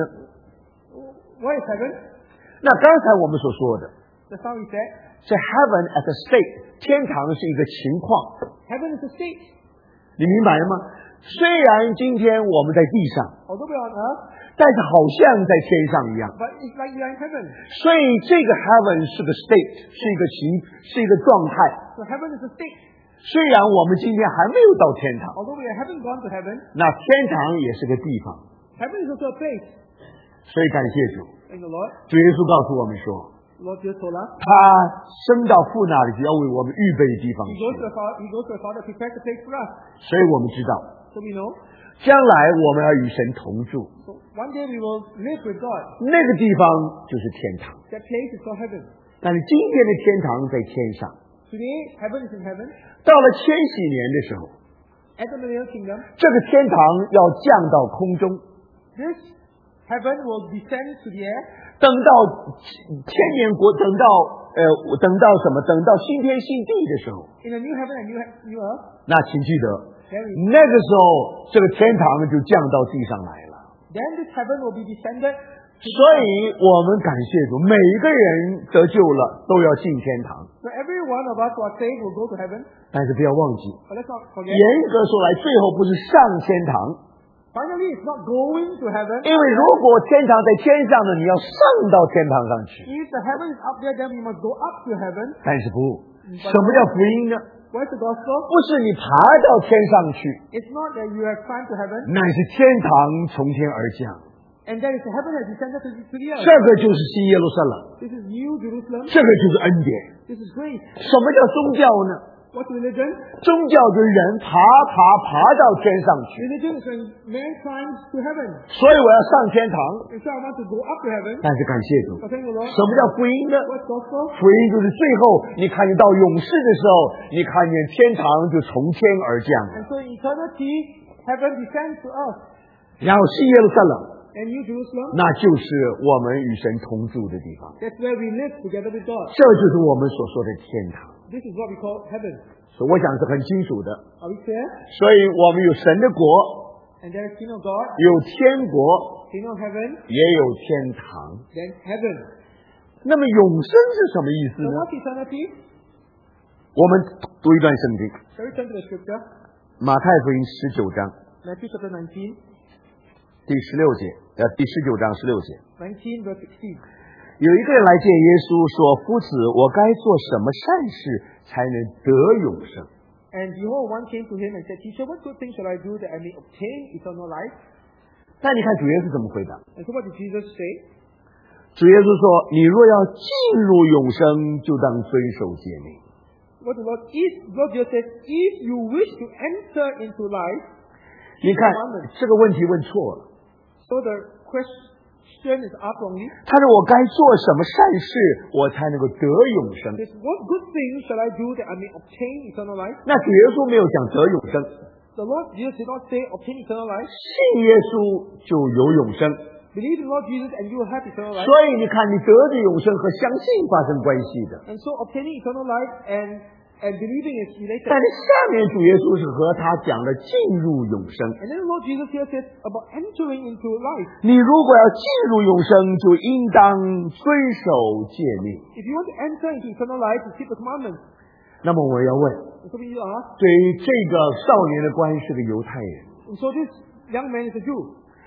S2: What is heaven?
S1: 那刚才我们所说的，
S2: That's how we said.
S1: 是 heaven as a state，天堂是一个情况，
S2: Heaven is a state.
S1: 你明白了吗？虽然今天我们在地上，
S2: Although we are on earth,
S1: 但是好像在天上一样。
S2: but it's like we are in heaven.
S1: 所以这个 heaven 是个 state，是一个是一个状态。
S2: So heaven is a state.
S1: 虽然我们今天还没有到天堂，
S2: Although we haven't gone to heaven,
S1: 那天堂也是个地方。
S2: heaven is also a place.
S1: 所以感谢主，
S2: Thank the Lord.
S1: 主耶稣告诉我们说，
S2: Lord Jesus told us.
S1: 他升到父那里去，要为我们预备地方
S2: He
S1: 去。
S2: goes to the Father, prepare the place for us.
S1: 所以我们知道，
S2: So we know.
S1: 将来我们要与神同住，
S2: So one day we will live with God.
S1: 那个地方就是天堂。
S2: That place is called heaven.
S1: 但是今天的天堂在天上，
S2: Today, heaven is in heaven.
S1: 到了千禧年的时候，
S2: At the millennial kingdom,
S1: 这个天堂要降到空中。
S2: this heaven will descend to the air.
S1: 等到千年国，等到什么？等到新天新地的时候，
S2: In a new heaven and new earth,
S1: 那请记得，
S2: then
S1: 那个时候这个天堂就降到地上来了。
S2: this heaven will be descended.
S1: 所以我们感谢主，每一个人得救了都要进天堂。
S2: So every one of us who are saved will go to heaven.
S1: 但是不要忘记，
S2: But let's not forget.
S1: 严格说来，最后不是上天堂，
S2: Finally, it's not going to heaven.
S1: 因为如果天堂在天上呢，你要上到天堂上去。
S2: If the heaven is up there, then we must go up to heaven.
S1: 但是不，什么叫福音呢？
S2: Where's the gospel?
S1: 不是你爬到天上去，
S2: It's not that you have climbed to heaven,
S1: 乃是天堂从天而降。
S2: and that is the heaven has descended to the
S1: 这
S2: earth.
S1: 个就是新耶路撒冷，
S2: This is New Jerusalem.
S1: 这个就是恩典。
S2: This is grace.
S1: 什么叫宗教呢？
S2: What's religion?
S1: 宗教就是人爬到天上去，
S2: Religion is when man climbs to heaven.
S1: 所以我要上天堂。
S2: And so I want to go up to heaven.
S1: 但是感谢主，
S2: So thank the Lord.
S1: 什么叫福音呢？
S2: What's gospel?
S1: 福音就是最后你看见到勇士的时候，你看见天堂就从天而降，
S2: And so in eternity, heaven descends to earth.
S1: 然后新耶路撒冷，
S2: And New Jerusalem,
S1: 那就是我们与神同住的地方，
S2: that's where we live together with God.
S1: 这就是我们所说的天堂。
S2: This is what we call heaven.
S1: 所以我想是很清楚的。
S2: Are we clear?
S1: 所以我们有神的国，
S2: And there is kingdom of God,
S1: 有天国，
S2: kingdom of heaven,
S1: 也有天堂。
S2: then heaven.
S1: 那么永生是什么意思
S2: So
S1: 呢？
S2: what's eternity?
S1: 我们读一段圣经，
S2: Shall we turn to the scripture?
S1: 马太福音19章
S2: Matthew chapter 19,
S1: 第16节，第19章16节。
S2: 19 verse 16.
S1: 有一个人来见耶稣说：“夫子，我该做什么善事才能得永生
S2: And behold, one came to him and said, Teacher, what good thing shall I do that I may obtain eternal life?？”
S1: 但你看主耶稣怎么回答？
S2: And so what did Jesus say?
S1: 主耶稣说：“你若要进入永生，就当遵守诫命。
S2: What the Lord Jesus says, if you wish to enter into life, ”
S1: 你看这个问题问错了。
S2: so the question is asked wrongly.
S1: 他说：“我该做什么善事，我才能够得永生
S2: Says, what good thing shall I do that I may obtain eternal life?？”
S1: 那主耶稣没有讲得永生，
S2: The Lord Jesus did not say obtain eternal life.
S1: 信耶稣就有永生。
S2: Believe in the Lord Jesus and you will have eternal life.
S1: 所以你看，你得的永生和相信发生关系的。
S2: And so obtaining eternal life and believing is related.
S1: 但是下面主耶稣是和他讲了进入永生。
S2: And then the Lord Jesus here says about entering into life.
S1: 你如果要进入永生，就应当遵守诫命。
S2: If you want to enter into eternal life, you keep the commandments.
S1: 那么我要问，
S2: And so we ask,
S1: 对于这个少年的官是个犹太人，
S2: and so this young man is a Jew.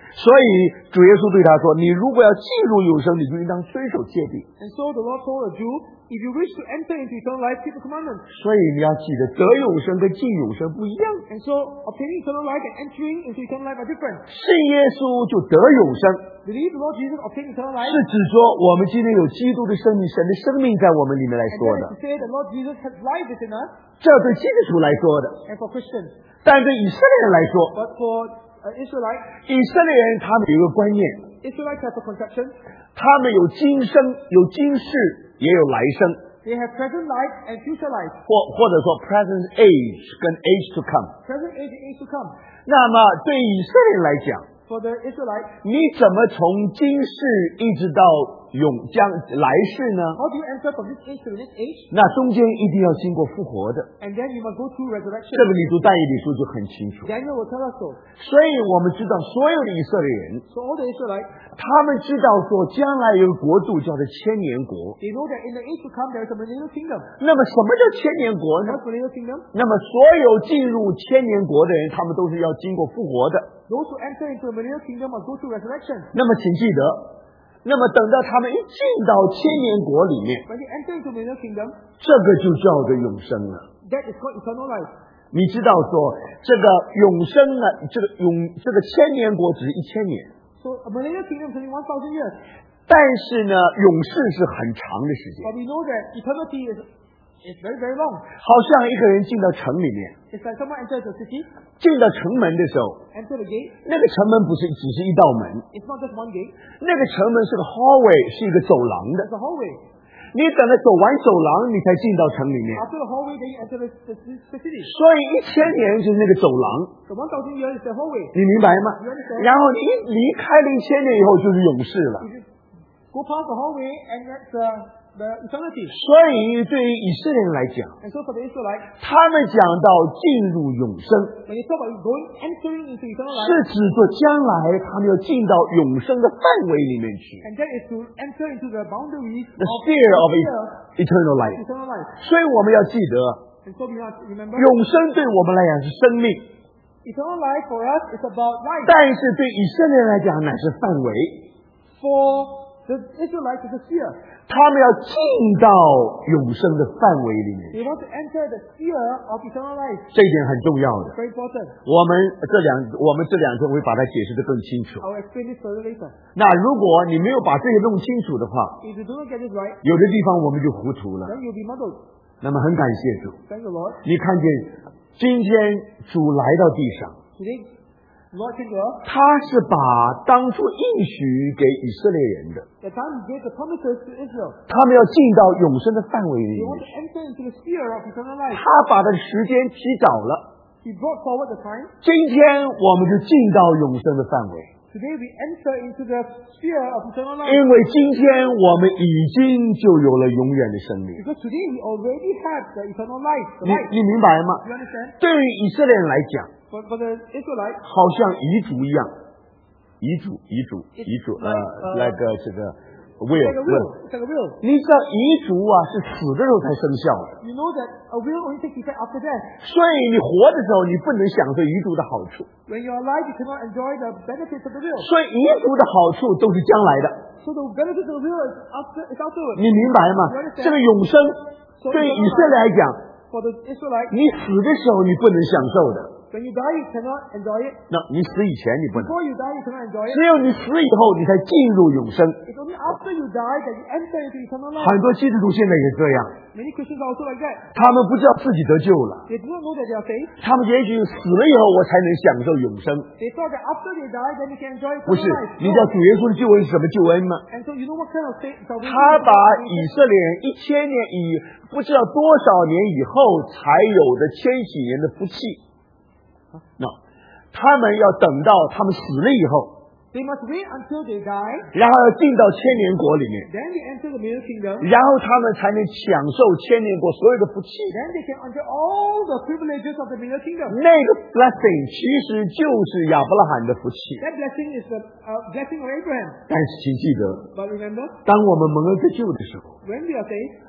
S1: 所以主耶稣对他说：“你如果要进入永生，你就应当遵守诫命。”
S2: And so the Lord told a Jew, if you wish to enter into eternal life, keep the commandments.
S1: 所以你要记得，得永生跟进永生不一样。
S2: And so obtaining eternal life and entering into eternal life are different.
S1: 信耶稣就得永生，
S2: Believe the Lord Jesus, obtain eternal life.
S1: 是指说我们今天有基督的生命，神的生命在我们里面来
S2: And
S1: 说
S2: that
S1: 的
S2: is to say that Lord Jesus has life within us.
S1: 这对基督徒来说的。
S2: And for Christians.
S1: 但对以色列人来说，
S2: But for Israelites,
S1: 以色列人他们有一个观念，
S2: Israelites have a conception.
S1: 他们有今生，有今世，也有来生，
S2: They have present life and future life.
S1: 或者说 present age 跟 age to come。
S2: Present age and age to come.
S1: 那么对以色列人来讲，
S2: For the Israelites,
S1: 你怎么从今世一直到将来世呢？
S2: how do you enter from this age to the next age?
S1: 那中间一定要经过复活的。
S2: And then you must go through resurrection.
S1: 这个你读但以理书就很清楚。
S2: Daniel will tell us so.
S1: 所以我们知道，所有的以色列人，
S2: So all the Israelites,
S1: 他们知道说，将来有个国度叫做千年国。
S2: they know that in the age to come there is a millennial kingdom.
S1: 那么什么叫千年国呢？
S2: What's millennial kingdom?
S1: 那么所有进入千年国的人，他们都是要经过复活的。
S2: Those who enter into the millennial kingdom must go through resurrection.
S1: 那么请记得，那么等到他们一进到千年国里面，
S2: When they enter into the millennial kingdom,
S1: 这个就叫做永生了。
S2: that is called eternal life.
S1: 你知道说，这个永生呢，这个千年国只是1000年，
S2: So a millennial kingdom is only 1,000 years.
S1: 但是呢，永世是很长的时间。
S2: But we know that eternity is very, very long.
S1: 好像一个人进到城里面，
S2: It's like someone enters the city,
S1: 进到城门的时候，
S2: enter the gate.
S1: 那个城门不是只是一道门，
S2: It's not just one gate.
S1: 那个城门是个 hallway， 是一个走廊的。
S2: It's a hallway.
S1: 你等他走完走廊，你才进到城里面。
S2: After the hallway, then you enter the city.
S1: 所以1000年就是那个走廊，
S2: So 1,000 years is the hallway.
S1: 你明白吗？然后你一离开了1000年以后，就是永世了。
S2: If you go past the hallway, and that's the eternity.
S1: 所以对于以色列人来讲，
S2: And so for the Israelites,
S1: 他们讲到进入永生，
S2: when you talk about entering into eternal
S1: 是
S2: life,
S1: 指着将来他们要进到永生的范围里面去
S2: and that is to enter into the boundaries
S1: ，the
S2: of
S1: sphere of eternal life。
S2: eternal life.
S1: 所以我们要记得，
S2: And so we must remember,
S1: 永生对我们来讲是生命，
S2: eternal life for us is about life.
S1: 但是对以色列人来讲乃是范围。
S2: For the Israelites, it's a sphere.
S1: 他们要进到永生的范围里面，
S2: They want to enter the sphere of eternal life.
S1: 这一点很重要的。
S2: Very important.
S1: 我们这两天会把它解释得更清楚。
S2: I'll explain this further later.
S1: 那如果你没有把这些弄清楚的话，
S2: If you do not get this right,
S1: 有的地方我们就糊涂了。
S2: then you'll be muddled.
S1: 那么很感谢主，
S2: Thank the Lord.
S1: 你看见今天主来到地上，
S2: Today, Lord came to us.
S1: 他是把当初应许给以色列人的，
S2: The time He gave the promises to Israel.
S1: 他们要进到永生的范围里
S2: They
S1: 面
S2: want to enter into the sphere of eternal life.
S1: 他把他的时间提早了，
S2: He brought forward the time.
S1: 今天我们就进到永生的范围，
S2: Today we enter into the sphere of eternal
S1: 因
S2: life.
S1: 为今天我们已经就有了永远的生命。
S2: Because today we already have the eternal life. The life.
S1: 你明白吗？
S2: You understand?
S1: 对于以色列人来讲，
S2: For the Israelites,
S1: 好像遗嘱一样，遗嘱，那个这个 will，
S2: it's like a will. It's like a will.
S1: 你知道遗嘱啊是死的时候才生效的，
S2: You know that a will only takes effect after death.
S1: 所以你活的时候你不能享受遗嘱的好处，
S2: When you're alive, you cannot enjoy the benefits of the will.
S1: 所以遗嘱的好处都是将来的，
S2: So the benefits of the will is afterwards.
S1: 你明白吗？这个永生对以色列来讲，
S2: For the Israelites,
S1: 你死的时候你不能享受的，
S2: when you die, you cannot enjoy it.
S1: 那你死以前你不能，
S2: Before you die, you cannot enjoy it.
S1: 只有你死以后你才进入永生。
S2: It's only after you die that you enter into eternal
S1: 很
S2: life.
S1: 多基督徒现在也这样，
S2: Many Christians are also like that.
S1: 他们不知道自己得救了。
S2: They do not know that they are saved.
S1: 他们也许死了以后，我才能享受永生。
S2: They thought that after they die, then they can enjoy
S1: 不是
S2: eternal life.
S1: 你知道主耶稣的救恩是什么救恩吗？
S2: And so you know what kind of salvation?
S1: 他把以色列人1000年不知道多少年以后才有的千禧年的福气，那他们要等到他们死了以后，
S2: They must wait until they die.
S1: 然后要进到千年国里面，
S2: Then they enter the millennial kingdom.
S1: 然后他们才能享受千年国所有的福气。
S2: Then they can enjoy all the privileges of the millennial kingdom.
S1: 那个 blessing 其实就是亚伯拉罕的福气。
S2: That blessing is the blessing of Abraham.
S1: 但是请记得，
S2: But remember,
S1: 当我们蒙恩得救的时候，
S2: when we are saved,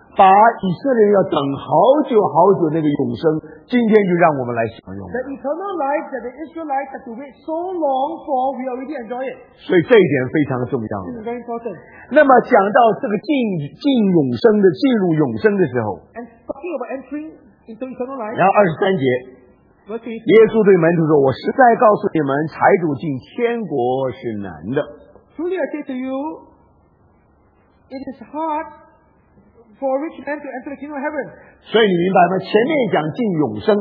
S1: 把以色列要等好久好久那个永生，今天就让我们来享用。
S2: The eternal life that the Israelites had to wait so long for, we already enjoy it.
S1: 所以这一点非常重要。
S2: This is very important.
S1: 那么讲到这个进入永生的时候，
S2: And talking about entering into eternal life,
S1: 然后23节，
S2: verse 23,
S1: 耶稣对门徒说：“我实在告诉你们，财主进天国是难的。”
S2: truly I say to you, it is hard for a rich man to enter the kingdom of heaven.
S1: 所以你明白吗？前面讲进永生，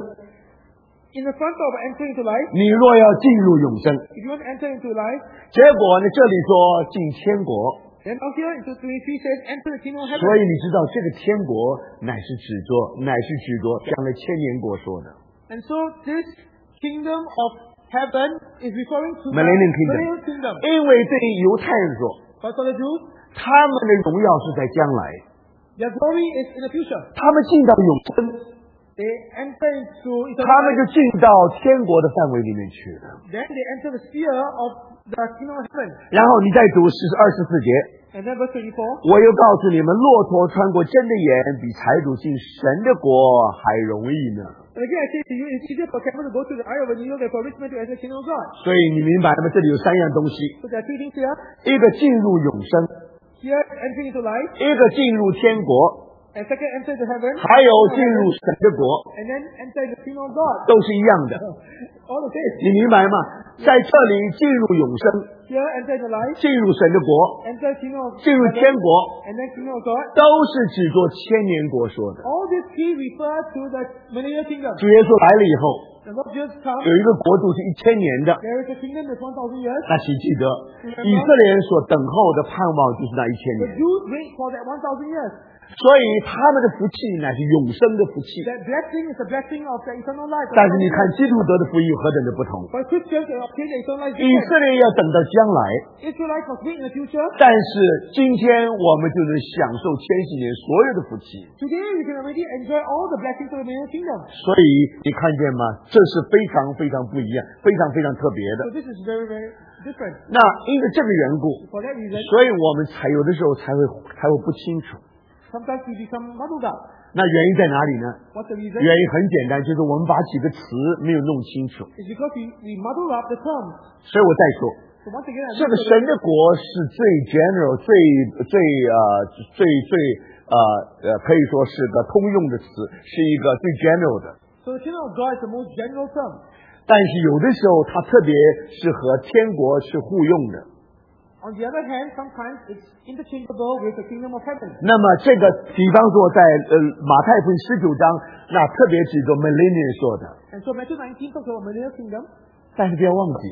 S2: In the front of entering into life,
S1: 你若要进入永生，
S2: if you want to enter into life,
S1: 结果呢，这里说进天国，
S2: then out here into 23 says, enter the kingdom of
S1: 所
S2: heaven.
S1: 以你知道这个天国乃是指着将来千年国说的。
S2: And so this kingdom of heaven is referring to the
S1: Millennium
S2: millennial kingdom.
S1: 因为对犹太人说，
S2: But for the Jews,
S1: 他们的荣耀是在将来，
S2: their glory is in the future.
S1: 他们进到永生，
S2: They enter into
S1: 他
S2: eternal
S1: 们就
S2: life.
S1: 进到天国的范围里面去了。
S2: Then they enter the sphere of the kingdom of heaven.
S1: 然后你再读24节，
S2: And then verse 24,
S1: 我又告诉你们，骆驼穿过针的眼，比财主进神的国还容易呢。
S2: and again I say to you, it's easier for a camel to go through the eye of a needle than for a rich man to enter the kingdom of God.
S1: 所以你明白吗？这里有3样东西：
S2: So there are 3 things here.
S1: 一个进入永生，
S2: Here, entering into life,
S1: 一个进入天国，
S2: and second, enter into heaven,
S1: 还有进入神的国，
S2: and then enter the kingdom of God.
S1: 都是一样的。
S2: All the same.
S1: 你明白吗？在这里进入永生，
S2: Here, enter into life,
S1: 进入神的国，
S2: enter kingdom of
S1: 进入
S2: heaven,
S1: 天国，
S2: and then kingdom of God.
S1: 都是指着千年国说的。
S2: All these 3 refer to the millennial kingdom.
S1: 主耶稣来了以后，
S2: The Lord Jesus comes,
S1: 有一个国度是1000年的，
S2: there is a kingdom that's 1,000 years.
S1: 那请记得，以色列人所等候的盼望就是那1000
S2: The
S1: 年。
S2: Jews wait for that 1,000 years.
S1: 所以他们的福气乃是永生的福气。
S2: That blessing is the blessing of the eternal life.
S1: 但是你看基督得的福音何等的不同。
S2: For Christians, they obtain the eternal life.
S1: 以色列要等到将来，
S2: Israelites must wait in the future.
S1: 但是今天我们就能享受千禧年所有的福气。
S2: Today, we can already enjoy all the blessings of the millennial kingdom.
S1: 所以你看见吗？这是非常非常不一样，非常非常特别的。
S2: So this is very, very different.
S1: 那因为这个缘故，
S2: For that reason,
S1: 所以我们有的时候才会不清楚。
S2: sometimes we become muddled up.
S1: 那原因在哪里呢？
S2: What's the reason?
S1: 原因很简单，就是我们把几个词没有弄清楚。
S2: It's because we muddle up the terms.
S1: 所以我再说，
S2: So once again,
S1: 这个神的国是最 general、可以说是个通用的词，是一个最 general 的。
S2: so the kingdom of God is the most general term.
S1: 但是有的时候它特别是和天国是互用的。
S2: On the other hand, sometimes it's interchangeable with the kingdom of heaven.
S1: 那么这个，比方说在马太福音19章，那特别指着 millennium 说的。
S2: And so Matthew 19 talks about millennial kingdom.
S1: 但是不要忘记，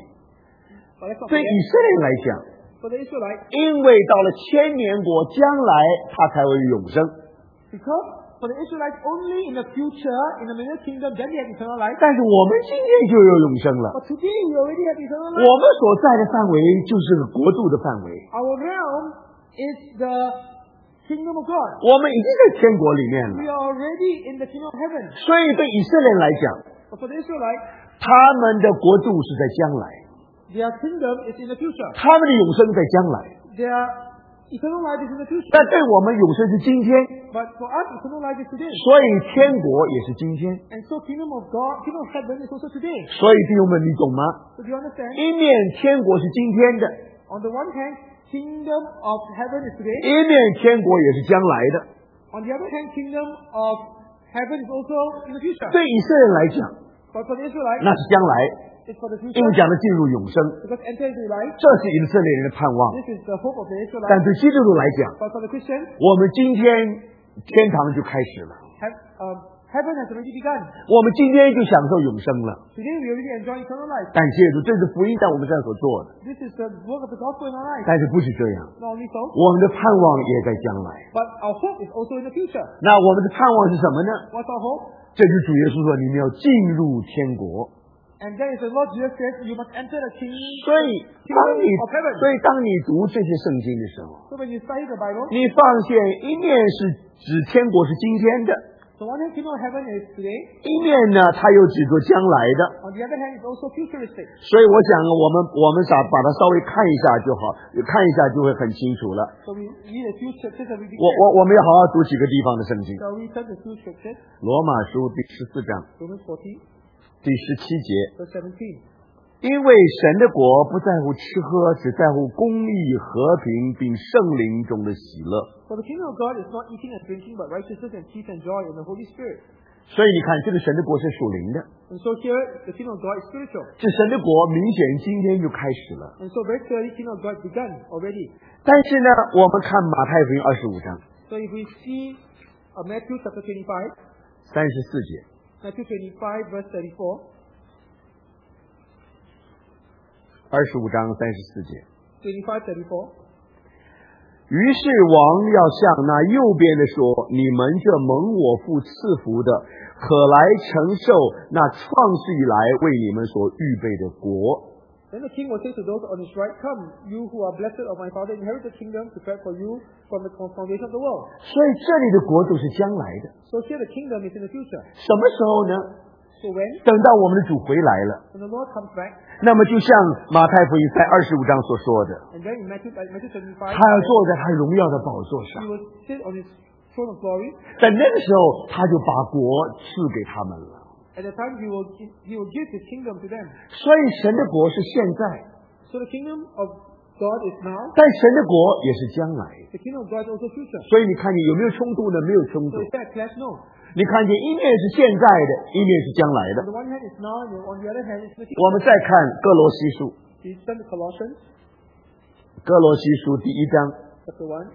S2: But let's not
S1: 对以
S2: forget,
S1: 色列人来讲，
S2: for the Israelites,
S1: 因为到了千年国，将来他才会永生。
S2: because for the Israelites only in the future, in the millennial kingdom, then they have eternal life.
S1: 但是我们今天就有永生了。
S2: But today we already have eternal
S1: 我
S2: life.
S1: 们所在的范围就是个国度的范围，
S2: Our realm is the kingdom of God.
S1: 我们已经在天国里面了。
S2: We are already in the kingdom of heaven.
S1: 所以对以色列人来讲，
S2: But for the Israelites,
S1: 他们的国度是在将来，
S2: their kingdom is in the future.
S1: 他们的永生在将来。
S2: Their eternal life is in the future.
S1: 但对我们永生是今天，
S2: But for us, eternal life is today.
S1: 所以天国也是今天。
S2: And so kingdom of God, kingdom of heaven is also today.
S1: 所以弟兄们，你懂吗？
S2: So do you understand?
S1: 一面天国是今天的，
S2: On the one hand, kingdom of heaven is today.
S1: 一面天国也是将来的。
S2: On the other hand, kingdom of heaven is also in the future.
S1: 对以色列人来讲，
S2: But for the Israelites,
S1: 那是将来，
S2: it's for the
S1: 因
S2: future.
S1: 为讲的进入永生，
S2: Because enter into life,
S1: 这是以色列人的盼望。
S2: this is the hope of the
S1: 但
S2: Israelites.
S1: 对基督徒来讲，
S2: But for the Christians,
S1: 我们今天天堂就开始了，
S2: heaven has already begun.
S1: 我们今天就享受永生了。
S2: Today we already enjoy eternal life.
S1: 感谢主，这是福音在我们身上所做的。
S2: This is the work of the gospel in our life.
S1: 但是不是这样，
S2: Not only so,
S1: 我们的盼望也在将来。
S2: but our hope is also in the future.
S1: 那我们的盼望是什么呢？
S2: What's our hope?
S1: 这就是主耶稣说，你们要进入天国。
S2: And that is the Lord Jesus says, you must enter the kingdom
S1: 所以当你读这些圣经的时候，
S2: So when you study the Bible,
S1: 你发现一面是指天国是今天的，
S2: So on one hand, kingdom of heaven is today.
S1: 一面呢，它又指着将来的。
S2: On the other hand, it's also futuristic.
S1: 所以我想，我们把它稍微看一下就好，看一下就会很清楚了。
S2: So we read a few scriptures and we be
S1: 我们要好好读几个地方的圣经。
S2: So we turn to two scriptures.
S1: 罗马书第14章
S2: Romans 14,
S1: 第17节。
S2: verse 17.
S1: 因为神的国不在乎吃喝，只在乎公义、和平，并圣灵中的喜乐。
S2: For the kingdom of God is not eating and drinking, but righteousness and peace and joy in the Holy Spirit.
S1: 所以你看，这个神的国是属灵的，
S2: And so here, the kingdom of God is spiritual.
S1: 这神的国明显今天就开始了。
S2: And so very clearly, kingdom of God began already.
S1: 但是呢，我们看马太福音25章
S2: So if we see Matthew chapter 25,
S1: 34节，
S2: Matthew 25 verse 34,
S1: 25章34节。
S2: 25:34.
S1: 于是王要向那右边的说：“你们这蒙我父赐福的，可来承受那创世以来为你们所预备的国。”
S2: Then the king will say to those on his right, Come, you who are blessed of my Father, inherit the kingdom prepared for you from the foundation of the world.
S1: 所以这里的国度是将来的。
S2: So here the kingdom is in the future.
S1: 什么时候呢？
S2: So when
S1: 等到我们的主回来了，
S2: the Lord comes back,
S1: 那么就像马太福音在25章所说的，
S2: and then in Matthew 25,
S1: 他要坐在他荣耀的宝座
S2: he
S1: 上，
S2: will sit on his throne of glory.
S1: 在那个时候他就把国赐给他们了。
S2: At the time he will give his kingdom to them.
S1: 所以神的国是现在，
S2: So the kingdom of God is now.
S1: 但神的国也是将来。
S2: The kingdom of God is also future.
S1: 所以你看，你有没有冲突呢？没有冲突
S2: So。is that a clash? No.
S1: 你看见一面是现在的，一面是将来
S2: On
S1: 的。
S2: the one hand it's now, and on the other hand it's the
S1: 我
S2: future.
S1: 们再看哥罗西书，
S2: Please turn to Colossians
S1: 哥罗西书第1章
S2: chapter 1,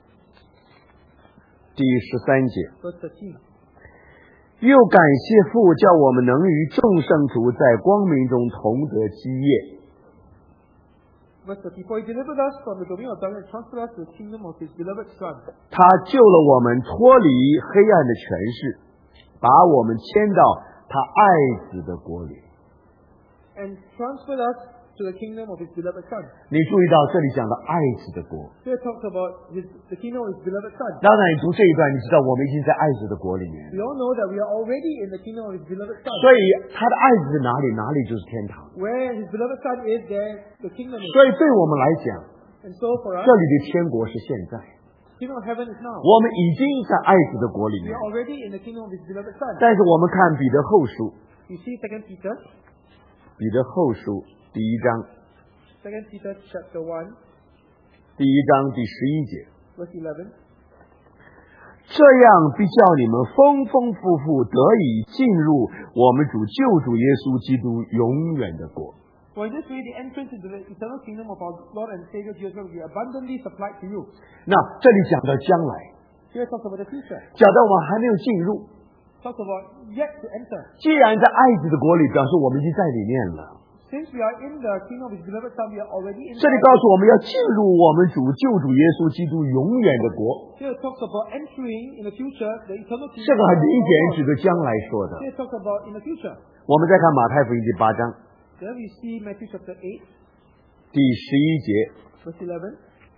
S1: 第13节。
S2: verse 13.
S1: 又感谢父，叫我们能与众圣徒在光明中同得基业。
S2: Verse 34, He delivered us from the dominion of darkness and transferred us to the kingdom of His beloved Son.
S1: 他救了我们脱离黑暗的权势，把我们迁到他爱子的国里。
S2: And transferred us to the kingdom of His beloved Son.
S1: 你注意到这里讲到爱子的国。
S2: Here it talks about the kingdom of His beloved Son.
S1: 当然，你读这一段，你知道我们已经在爱子的国里面。
S2: We all know that we are already in the kingdom of His beloved Son.
S1: 所以他的爱子是哪里，哪里就是天堂。
S2: Where His beloved Son is, there the kingdom is.
S1: 所以对我们来讲，
S2: And so for us,
S1: 这里的天国是现在，
S2: the kingdom of heaven is now.
S1: 我们已经在爱子的国里
S2: We
S1: 面。
S2: are already in the kingdom of His beloved Son.
S1: 但是我们看彼得后书，
S2: You see 2 Peter,
S1: 彼得后书第1章
S2: 2 Peter chapter 1,
S1: 第1章第11节，
S2: verse 11.
S1: 这样必叫你们丰丰富富得以进入我们主救主耶稣基督永远的国。
S2: For in this way the entrance into the eternal kingdom of our Lord and Savior Jesus will be abundantly supplied to you.
S1: 那这里讲到将来，
S2: Here it talks about the future.
S1: 讲到我们还没有进入。
S2: Talks about yet to enter.
S1: 既然在爱子的国里，表示我们已经在里面了。
S2: Since we are in the kingdom of His beloved Son, we are already in
S1: 这里告诉我们要进入我们主救主耶稣基督永远的国，
S2: Here it talks about entering in the future the eternal
S1: 这
S2: kingdom.
S1: 个很明显指着将来说的。
S2: Here it talks about in the future.
S1: 我们再看马太福音第8章
S2: Then we see Matthew chapter 8,
S1: 第11节，
S2: verse 11.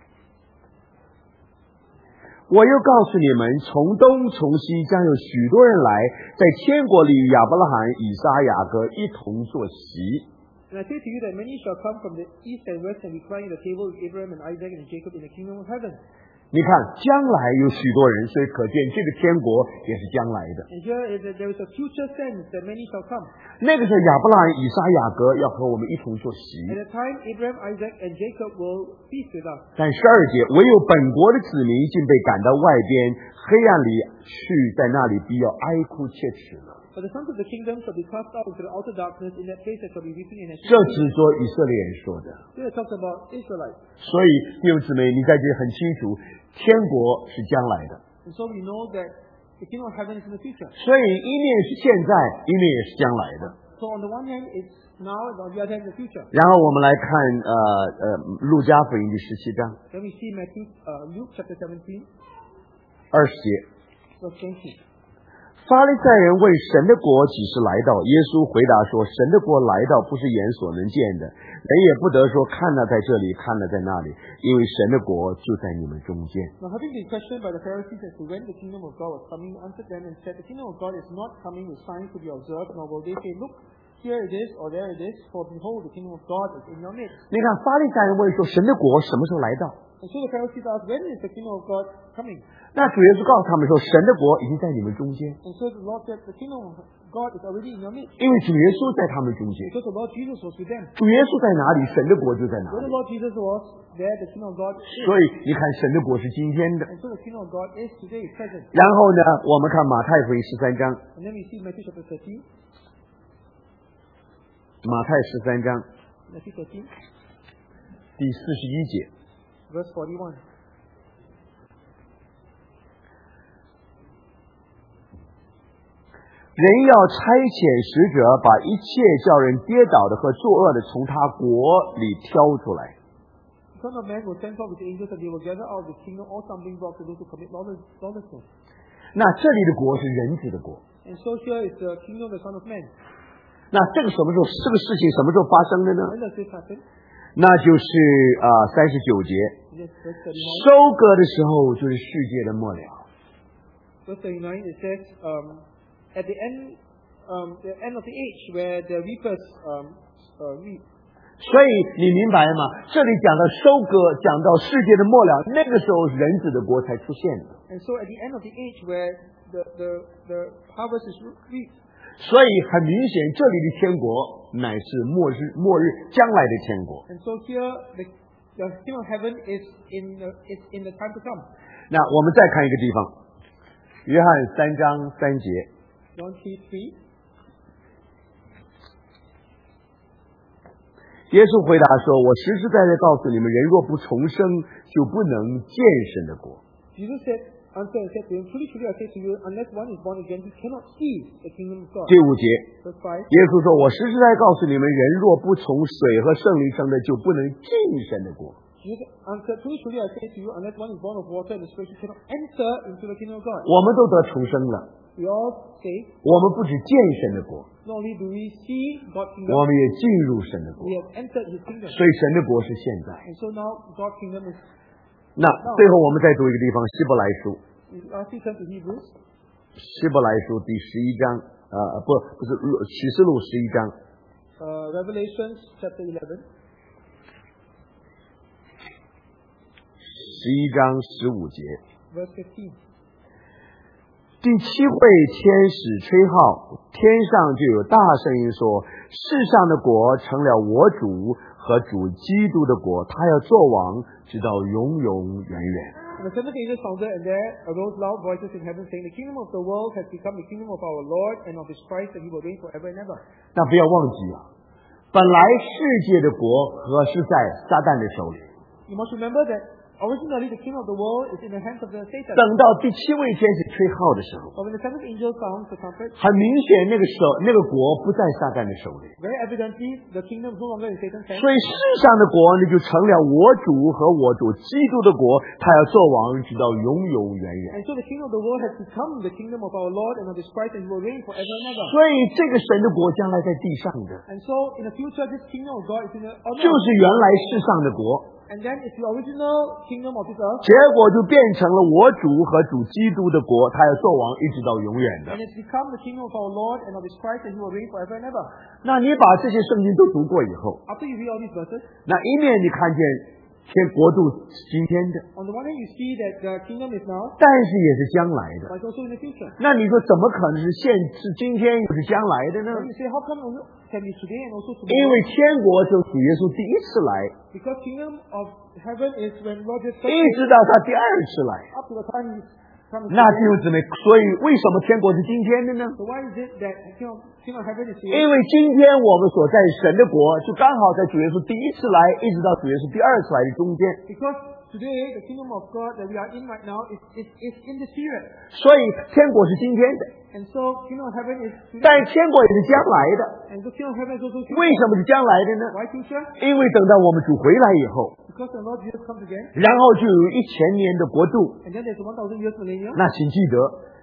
S1: 我又告诉你们，从东从西将有许多人来，在天国里与亚伯拉罕、以撒、雅各一同坐席。
S2: And I say to you that many shall come from the east and west and recline at the table with Abraham and Isaac and Jacob in the kingdom of heaven.
S1: 你看，将来有许多人，所以可见这个天国也是将来的。
S2: And here is that there is a future sense that many shall come.
S1: 那个时候，亚伯拉罕、以撒、雅各要和我们一同坐席。
S2: At the time, Abraham, Isaac, and Jacob will feast with us.
S1: 但12节，唯有本国的子民竟被赶到外边黑暗里去，在那里必要哀哭切齿了。
S2: But the sons of the kingdom shall be cast out into the outer darkness. In that place there shall be weeping and
S1: 这
S2: gnashing
S1: 只
S2: of
S1: 说以色列人说的。
S2: teeth. Here it talks about Israelites.
S1: 所以弟兄姊妹，你在这里很清楚，天国是将来的。
S2: And so we know that the kingdom of heaven is in the future.
S1: 所以一面是现在，一面也是将来的。
S2: So on the one hand, it's now, and on the other hand, the future.
S1: 然后我们来看路加福音第17章
S2: Then we see Luke chapter 17,
S1: 20节，
S2: verse 20.
S1: 法利赛人问神的国几时来到？耶稣回答说：神的国来到不是眼所能见的，人也不得说看了在这里，看了在那里，因为神的国就在你们中间。
S2: Now having been questioned by the Pharisees as to when the kingdom of God was coming, he answered them and said, the kingdom of God is not coming with signs to be observed, nor will they say, look, here it is, or there it is, for behold, the kingdom of God is in your midst.
S1: 你看法利赛人问说神的国什么时候来到？
S2: And so the Pharisees asked, when is the kingdom of God coming?
S1: 那主耶稣告诉他们说神的国已经在你们中间，
S2: And so the Lord said, the kingdom of God is already in your midst.
S1: 因为主耶稣在他们中间。
S2: Because the Lord Jesus was with them.
S1: 主耶稣在哪里，神的国就在哪
S2: When
S1: 里。
S2: the Lord Jesus was there, the kingdom of God is.
S1: 所以你看神的国是今天的。
S2: And so the kingdom of God is today, present.
S1: 然后呢，我们看马太福音13章，
S2: And then we see Matthew chapter 13.
S1: 马太13章
S2: Matthew 13,
S1: 第41节。
S2: verse 41.
S1: 人要差遣使者，把一切叫人跌倒的和作恶的从他国里挑出来。
S2: The Son of Man will send forth with the angels, and they will gather out of the kingdom all stumbling blocks to those who commit lawlessness.
S1: 那这里的国是人子的国。
S2: And so here is the kingdom of the Son of Man.
S1: 那这个什么时候？这个事情什么时候发生的呢？
S2: When does this happen?
S1: 那就是39节，
S2: Yes, verse 39.
S1: 收割的时候就是世界的末了。
S2: Verse 39, it says, at the end of the age where the reapers reap.
S1: 所以你明白吗？这里讲到收割，讲到世界的末了，那个时候人子的国才出现的。
S2: And so at the end of the age where the harvest is reaped.
S1: 所以很明显，这里的天国乃是末日将来的天国。
S2: And so here the kingdom of heaven is in the time to come.
S1: 那我们再看一个地方，约翰3章3节。
S2: John 3:3.
S1: 耶稣回答说：“我实实在在告诉你们，人若不重生，就不能见神的国。”
S2: Jesus answered and said to him, Truly, truly, I say to you, unless one is born again, he cannot see the kingdom of God.
S1: 第5节，
S2: Verse 5.
S1: 耶稣说：“我实实在在告诉你们，人若不从水和圣灵生的，就不能进神的国。”
S2: Jesus answered, Truly, truly, I say to you, unless one is born of water and the Spirit, he cannot enter into the kingdom of God.
S1: 我们都得重生了，
S2: We all say,
S1: 我们不止见神的国，
S2: not only do we see God's
S1: 我
S2: kingdom,
S1: 们也进入神的国。
S2: we have entered his kingdom.
S1: 所以神的国是现在。
S2: And so now God's kingdom is.
S1: 那最后我们再读一个地方，希伯来书，
S2: Lastly, turn to Hebrews.
S1: 希伯来书第11章，不是启示录11章，
S2: Revelations chapter 11,
S1: 11章15节。
S2: verse 15.
S1: 第7会天使吹号，天上就有大声音说：世上的国成了我主和主基督的国，他要做王，直到永永远远。
S2: And the seventh angel sounded, and there arose loud voices in heaven, saying, The kingdom of the world has become the kingdom of our Lord and of his Christ, and he will reign forever and ever.
S1: 那不要忘记啊，本来世界的国和是在撒旦的手里，
S2: You must remember that originally the kingdom of the world is in the hands of the Satan.
S1: 等到第7位天使吹号的时候，
S2: But when the seventh angel sounds the trumpet,
S1: 很明显那个国不在撒旦的手里。
S2: very evidently the kingdom is no longer in Satan's hands.
S1: 所以世上的国呢，就成了我主和我主基督的国，他要做王，直到永永远远。
S2: And so the kingdom of the world has become the kingdom of our Lord and of his Christ, and he will reign forever and ever.
S1: 所以这个神的国将来在地上的，
S2: And so in the future, this kingdom of God is in the
S1: 就是原来世上的国，
S2: And then it's the original kingdom of this earth.
S1: 结果就变成了我主和主基督的国，他要做王，一直到永远的。
S2: And it's become the kingdom of our Lord and of his Christ, and he will reign forever and ever.
S1: 那你把这些圣经都读过以后，
S2: After you read all these verses,
S1: 那一面你看见天国度是今天的，
S2: on the one hand you see that the kingdom is now,
S1: 但是也是将来的。
S2: but it's also in the future.
S1: 那你说怎么可能是今天又是将来的呢？
S2: Then you say, how come it can be today and also
S1: 因为
S2: tomorrow?
S1: 天国就是主耶稣第一次来，
S2: Because kingdom of heaven is when Lord Jesus
S1: 一直到他第二次来。
S2: up to the time he comes
S1: 那弟
S2: again.
S1: 兄姊妹，所以为什么天国是今天的呢？
S2: So why is it that kingdom of heaven is
S1: 因
S2: here?
S1: 为今天我们所在神的国，就刚好在主耶稣第一次来，一直到主耶稣第二次来的中间。
S2: Because today the kingdom of God that we are in right now is in this period.
S1: 所以天国是今天的，
S2: And so kingdom of heaven is
S1: 但是天国也是将来的。
S2: and the kingdom of heaven is also
S1: 为
S2: future.
S1: 什么是将来的呢？
S2: Why future?
S1: 因为等到我们主回来以后，
S2: Because the Lord Jesus comes again,
S1: 然后就有1000年的国度。
S2: and then there's a 1,000 years millennium.
S1: 那请记得，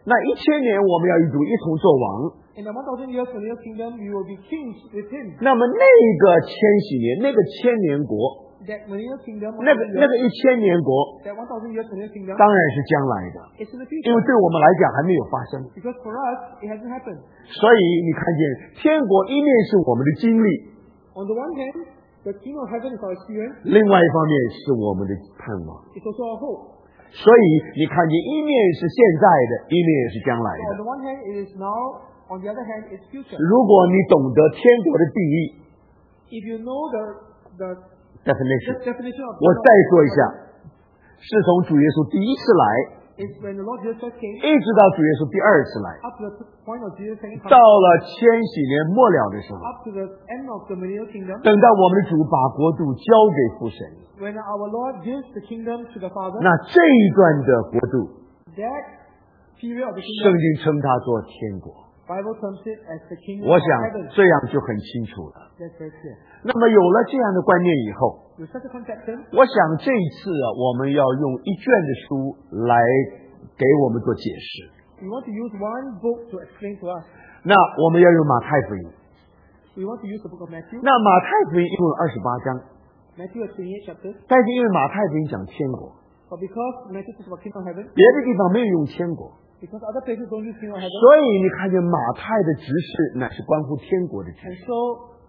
S1: 那1000年我们要与主一同做王。
S2: In the 1,000 years millennial kingdom, we will be kings with him.
S1: 那么那个千禧年，那个千年国，
S2: That millennial kingdom,
S1: 那个1000年国，
S2: that 1,000 years millennial kingdom,
S1: 当然是将来的，
S2: it's in the
S1: 因为
S2: future.
S1: 对我们来讲还没有发生。
S2: Because for us, it hasn't happened.
S1: 所以你看见天国一面是我们的经历，
S2: On the one hand, the kingdom of heaven is our experience.
S1: 另外一方面是我们的盼望。
S2: It's also our hope.
S1: 所以你看见一面是现在的，一面也是将来
S2: On
S1: 的。
S2: the one hand, it is now. On the other hand, it's future.
S1: 如果你懂得天国的定义
S2: If you know the
S1: definition，
S2: definition of
S1: 我再说一下，是从主耶稣第一次来，
S2: is when the Lord Jesus Christ came
S1: 一直到主耶稣第二次来，
S2: up to the point of Jesus second
S1: 到
S2: coming,
S1: 了千禧年末了的时候，
S2: up to the end of the millennial kingdom,
S1: 等到我们的主把国度交给父神，
S2: when our Lord gives the kingdom to the Father,
S1: 那这一段的国度，
S2: that period of the
S1: 圣
S2: kingdom,
S1: 经称它做天国。
S2: Bible terms it as the kingdom
S1: 我
S2: of
S1: 想
S2: heaven.
S1: 这样就很清楚了。
S2: That's very clear.
S1: 那么有了这样的观念以后，
S2: With such a conception,
S1: 我想这一次我们要用一卷的书来给我们做解释。
S2: we want to use one book to explain to us.
S1: 那我们要用马太福音。
S2: We want to use the book of Matthew.
S1: 那马太福音一共有28章，
S2: Matthew has 28 chapters,
S1: 但是因为马太福音讲天国，
S2: but because Matthew is about kingdom of heaven,
S1: 别的地方没有用天国，
S2: because other places don't use kingdom of heaven,
S1: 所以你看见马太的指示乃是关乎天国的指
S2: and
S1: 示。
S2: so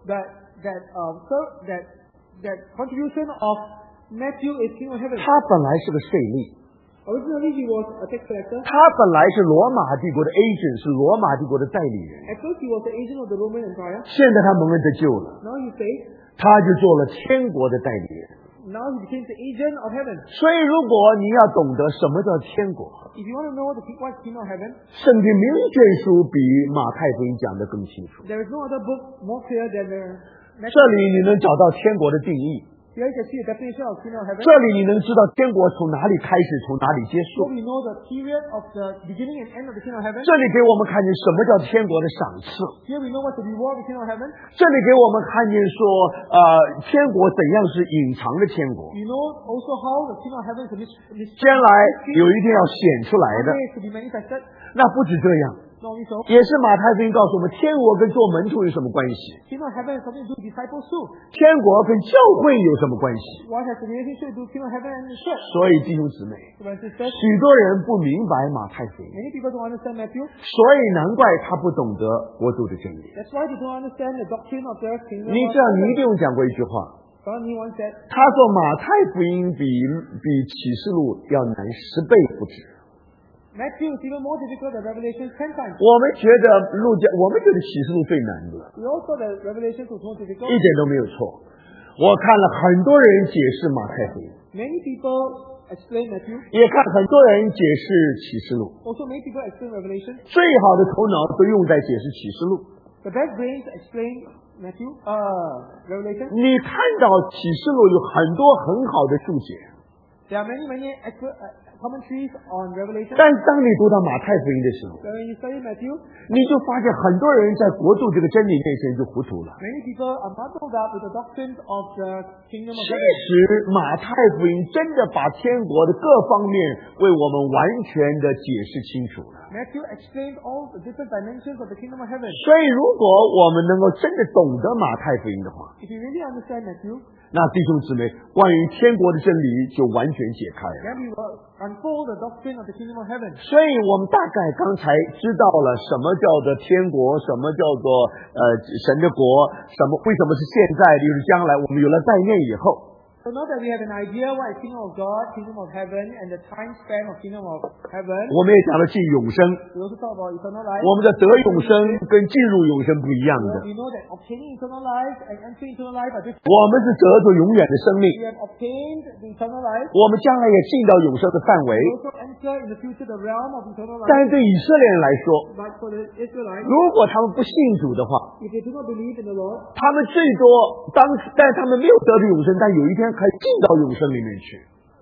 S2: that contribution of Matthew is kingdom of heaven.
S1: 他本来是个税吏，
S2: Originally he was a tax collector.
S1: 他本来是罗马帝国的 agent， 是罗马帝国的代理人。
S2: At first he was the agent of the Roman Empire.
S1: 现在他蒙恩得救了，
S2: Now he's saved.
S1: 他就做了天国的代理人。
S2: Now he became the agent of heaven.
S1: 所以，如果你要懂得什么叫天国，
S2: If you want to know what's kingdom of heaven,
S1: 圣经没有一卷书比马太福音讲得更清楚。
S2: there is no other book more clear than the
S1: 这
S2: Matthew.
S1: 里你能找到天国的定义，
S2: Here you can see the definition of kingdom of heaven.
S1: 这里你能知道天国从哪里开始，从哪里结
S2: So
S1: 束。
S2: we know the period of the beginning and end of the kingdom of heaven.
S1: 这里给我们看见什么叫天国的赏赐，
S2: Here we know what's the reward of the kingdom of heaven.
S1: 这里给我们看见说，天国怎样是隐藏的天国，
S2: We know also how the kingdom of heaven is a mystery.
S1: 将来有一天要显出来的。
S2: One day to be manifested.
S1: 那不止这样，
S2: Not only so.
S1: 也是马太福音告诉我们，天国跟做门徒有什么关系？
S2: Kingdom of heaven has something to do with disciples too.
S1: 天国跟教会有什么关系？
S2: What has the relationship to kingdom of heaven and the church?
S1: 所以弟兄姊妹，
S2: Brothers and sisters,
S1: 许多人不明白马太福音，
S2: many people don't understand Matthew.
S1: 所以难怪他不懂得国度的真理。
S2: That's why they don't understand the doctrine of the kingdom
S1: 你
S2: of
S1: 知道，你一
S2: heaven.
S1: 定有讲过一句话，
S2: John He once said,
S1: 他说马太福音比启示录要难10倍不止。
S2: Matthew is even more difficult than Revelation 10 times.
S1: 我们觉得我们觉得启示录最难的，
S2: We also that Revelation was more difficult.
S1: 一点都没有错。我看了很多人解释马太福音，
S2: Many people explain Matthew.
S1: 也看很多人解释启示录，
S2: Also many people explain Revelation.
S1: 最好的头脑都用在解释启示录。
S2: The best brains explain Matthew, Revelation.
S1: 你看到启示录有很多很好的注解，
S2: There are many commentaries on Revelation.
S1: 但是当你读到马太福音的时候，
S2: So when you study Matthew,
S1: 你就发现很多人在国度这个真理面前就糊涂了。
S2: many people are muddled up with the doctrines of the kingdom of
S1: 其
S2: heaven.
S1: 实马太福音真的把天国的各方面为我们完全的解释清楚了。
S2: Matthew explained all the different dimensions of the kingdom of heaven.
S1: 所以，如果我们能够真的懂得马太福音的话，
S2: If you really understand Matthew,
S1: 那弟兄姊妹，关于天国的真理就完全解开了。
S2: then we will unfold the doctrine of the kingdom of heaven.
S1: 所以我们大概刚才知道了什么叫做天国，什么叫做神的国，为什么是现在，就是将来。我们有了概念以后，
S2: So now that we have an idea what is kingdom of God, kingdom of heaven, and the time span of kingdom of heaven,
S1: 我们也讲了进永生。
S2: we also talk about eternal life.
S1: 我们的得永生跟进入永生不一样的，
S2: We know that obtaining eternal life and entering eternal life are different.
S1: 我们是得着永远的生命，
S2: We have obtained the eternal life.
S1: 我们将来也进到永生的范围。
S2: We also enter in the future the realm of eternal
S1: 但
S2: life.
S1: 是对以色列人来说，
S2: But for the Israelites,
S1: 如果他们不信主的话，
S2: if they do not believe in the Lord,
S1: 他们最多但他们没有得着永生，但有一天可以进到永生里面去。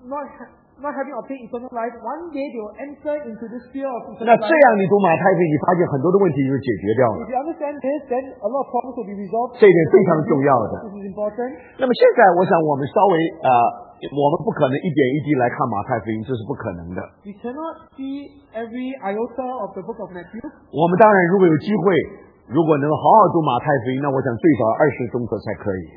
S2: not having obtained eternal life, one day they will enter into this sphere of
S1: 那
S2: eternal
S1: 这
S2: life.
S1: 样你读马太福音，你发现很多的问题就解决掉
S2: If
S1: 了，
S2: you understand this, then a lot of problems will be resolved.
S1: 这一点非常重要的。
S2: This is important.
S1: 那么现在，我想我们稍微我们不可能一点一滴来看马太福音，这是不可能的。
S2: We cannot see every iota of the book of Matthew.
S1: 我们当然如果有机会，如果能够好好读马太福音，那我想最少20钟头才可以。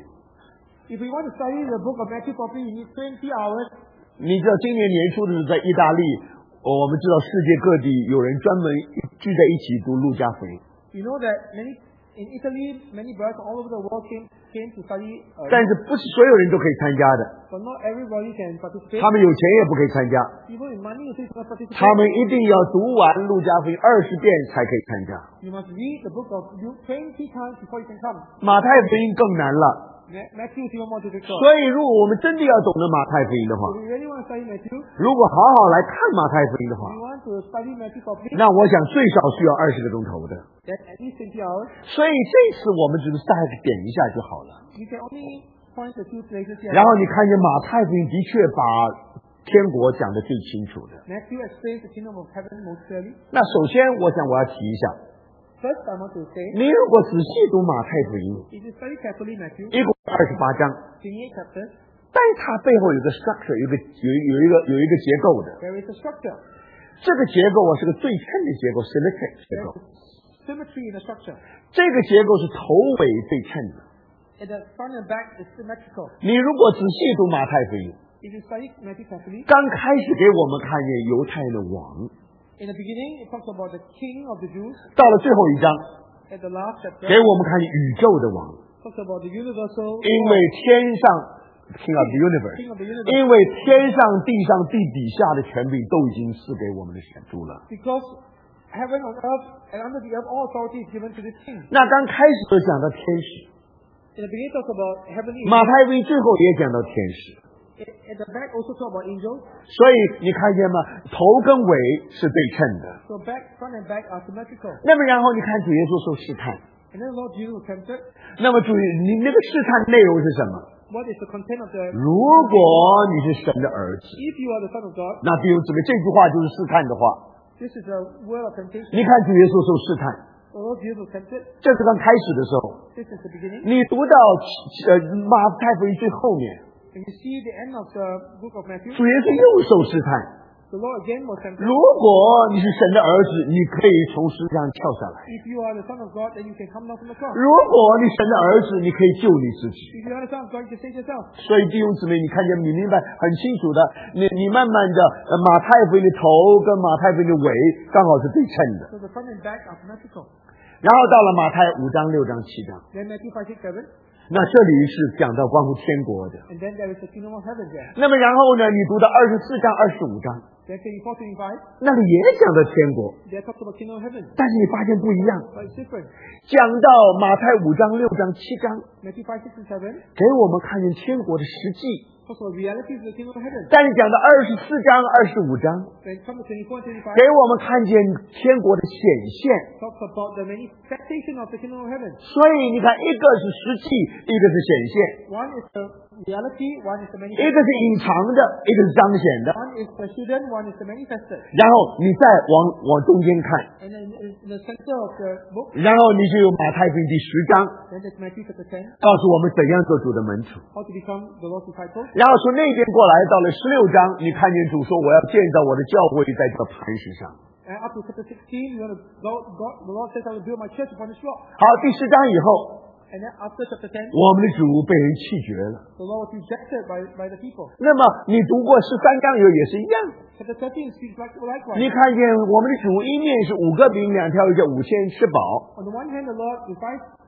S2: If we want to study the book of Matthew properly, we need 20 hours.
S1: 你知道今年年初的时候在意大利，我们知道世界各地有人专门聚在一起读路加福音。
S2: You know that in Italy, many brothers all over the world came to study.
S1: 但是不是所有人都可以参加的，
S2: But not everybody can participate.
S1: 他们有钱也不可以参加，
S2: People in money also cannot participate.
S1: 他们一定要读完路加福音20遍才可以参加。
S2: You must read the book of Luke 20 times before you can come.
S1: 马太福音更难了。
S2: Matthew is even more difficult.
S1: 所以，如果我们真的要懂得马太福音的话，
S2: If we really want to study Matthew,
S1: 如果好好来看马太福音的话，
S2: we want to study Matthew properly,
S1: 那我想最少需要20个钟头的。
S2: then at least 20 hours.
S1: 所以这次我们只是大概点一下就好了。
S2: You can only point a few places here.
S1: 然后你看见马太福音的确把天国讲得最清楚的。
S2: Matthew explains the kingdom of heaven most clearly.
S1: 那首先，我想我要提一下，
S2: First, I want to say,
S1: 你如果仔细读马太福音，
S2: if you study carefully Matthew,
S1: 一共28章，
S2: 28 chapters,
S1: 但是它背后有个 structure，有一个结构的。
S2: there is a structure.
S1: 这个结构是个对称的结构 ，symmetric 结
S2: There
S1: 构。
S2: is symmetry in the structure.
S1: 这个结构是头尾对称的。
S2: And the front and back is symmetrical.
S1: 你如果仔细读马太福音，
S2: If you study Matthew carefully,
S1: 刚开始给我们看见犹太人的王，
S2: in the beginning it talks about the king of the Jews.
S1: 到了最后一章，
S2: At the last chapter,
S1: 给我们看见宇宙的王，
S2: talks about the universal
S1: 因为天上 King of the universe，
S2: king of the
S1: 因
S2: universe.
S1: 为天上地上地底下的权柄都已经赐给我们的选主了。
S2: Because heaven on earth and under the earth, all authority is given to this king.
S1: 那刚开始就讲到天使，
S2: In the beginning, talks about heavenly
S1: 马
S2: angels.
S1: 太福音最后也讲到天使，
S2: At the back, also talk about angels.
S1: 所以你看见吗？头跟尾是对称的。
S2: So front and back are symmetrical.
S1: 那么然后你看主耶稣受试探，
S2: And then Lord Jesus was tempted.
S1: 那么注意你那个试探内容是什么？
S2: What is the content of the?
S1: 如果你是神的儿子，
S2: If you are the son of God,
S1: 那弟兄姊妹，这句话就是试探的话。
S2: this is a word of temptation.
S1: 你看主耶稣受试探，
S2: The Lord Jesus was tempted.
S1: 这是刚开始的时候。
S2: This is the beginning.
S1: 你读到马太福音最后面，
S2: And you see the end of the book of Matthew.
S1: 主耶稣又受试探。
S2: The Lord again was tempted.
S1: 如果你是神的儿子，你可以从石上跳下来；
S2: If you are the son of God, then you can come down from the cross.
S1: 如果你神的儿子，你可以救你自己。
S2: If you are the son of God, you can save yourself.
S1: 所以弟兄姊妹，你看见你明白很清楚的，你慢慢的马太福音的头跟马太福音的尾刚好是对称的。
S2: So the front and back are symmetrical.
S1: 然后到了马太5章、6章、7章，
S2: Then Matthew 5, 6, 7.
S1: 那这里是讲到关乎天国的。
S2: And then there is the kingdom of heaven there.
S1: 那么然后呢，你读到24章、25章，
S2: Then 24, 25.
S1: 那里也讲到天国，
S2: They talk about kingdom of heaven.
S1: 但是你发现不一样。
S2: But it's different.
S1: 讲到马太5章、6章、7章，
S2: Matthew 5, 6, 7.
S1: 给我们看见天国的实际。
S2: Talks about realities of the kingdom of heaven.
S1: 但是讲到24章、25章，
S2: Then come to 24 and 25.
S1: 给我们看见天国的显现。
S2: Talks about the manifestation of the kingdom of heaven.
S1: 所以你看，一个是实际，一个是显现，
S2: One is the reality, one is the
S1: 一个是
S2: manifestation.
S1: 隐藏的，一个是彰显的。
S2: One is the hidden, one is the manifested.
S1: 然后你再往中间看，
S2: And then in the center of the book,
S1: 然后你就有马太福音第10章，
S2: then there's Matthew chapter 10,
S1: 告诉我们怎样做主的门徒。
S2: how to become the Lord's disciple.
S1: 然后从那边过来到了16章，你看见主说：“我要建造我的教会在这个磐石上。
S2: And up to chapter 16, you want to the Lord says, I will build my church upon this rock. ”
S1: 好，第10章以后，
S2: And then after chapter 10,
S1: 我们的主被人弃绝了。
S2: the Lord was rejected by the people.
S1: 那么你读过13章以后也是一样，
S2: Chapter 13 speaks likewise.
S1: 你看见我们的主一面是5个饼2条鱼叫5000吃饱，
S2: On the one hand, the Lord with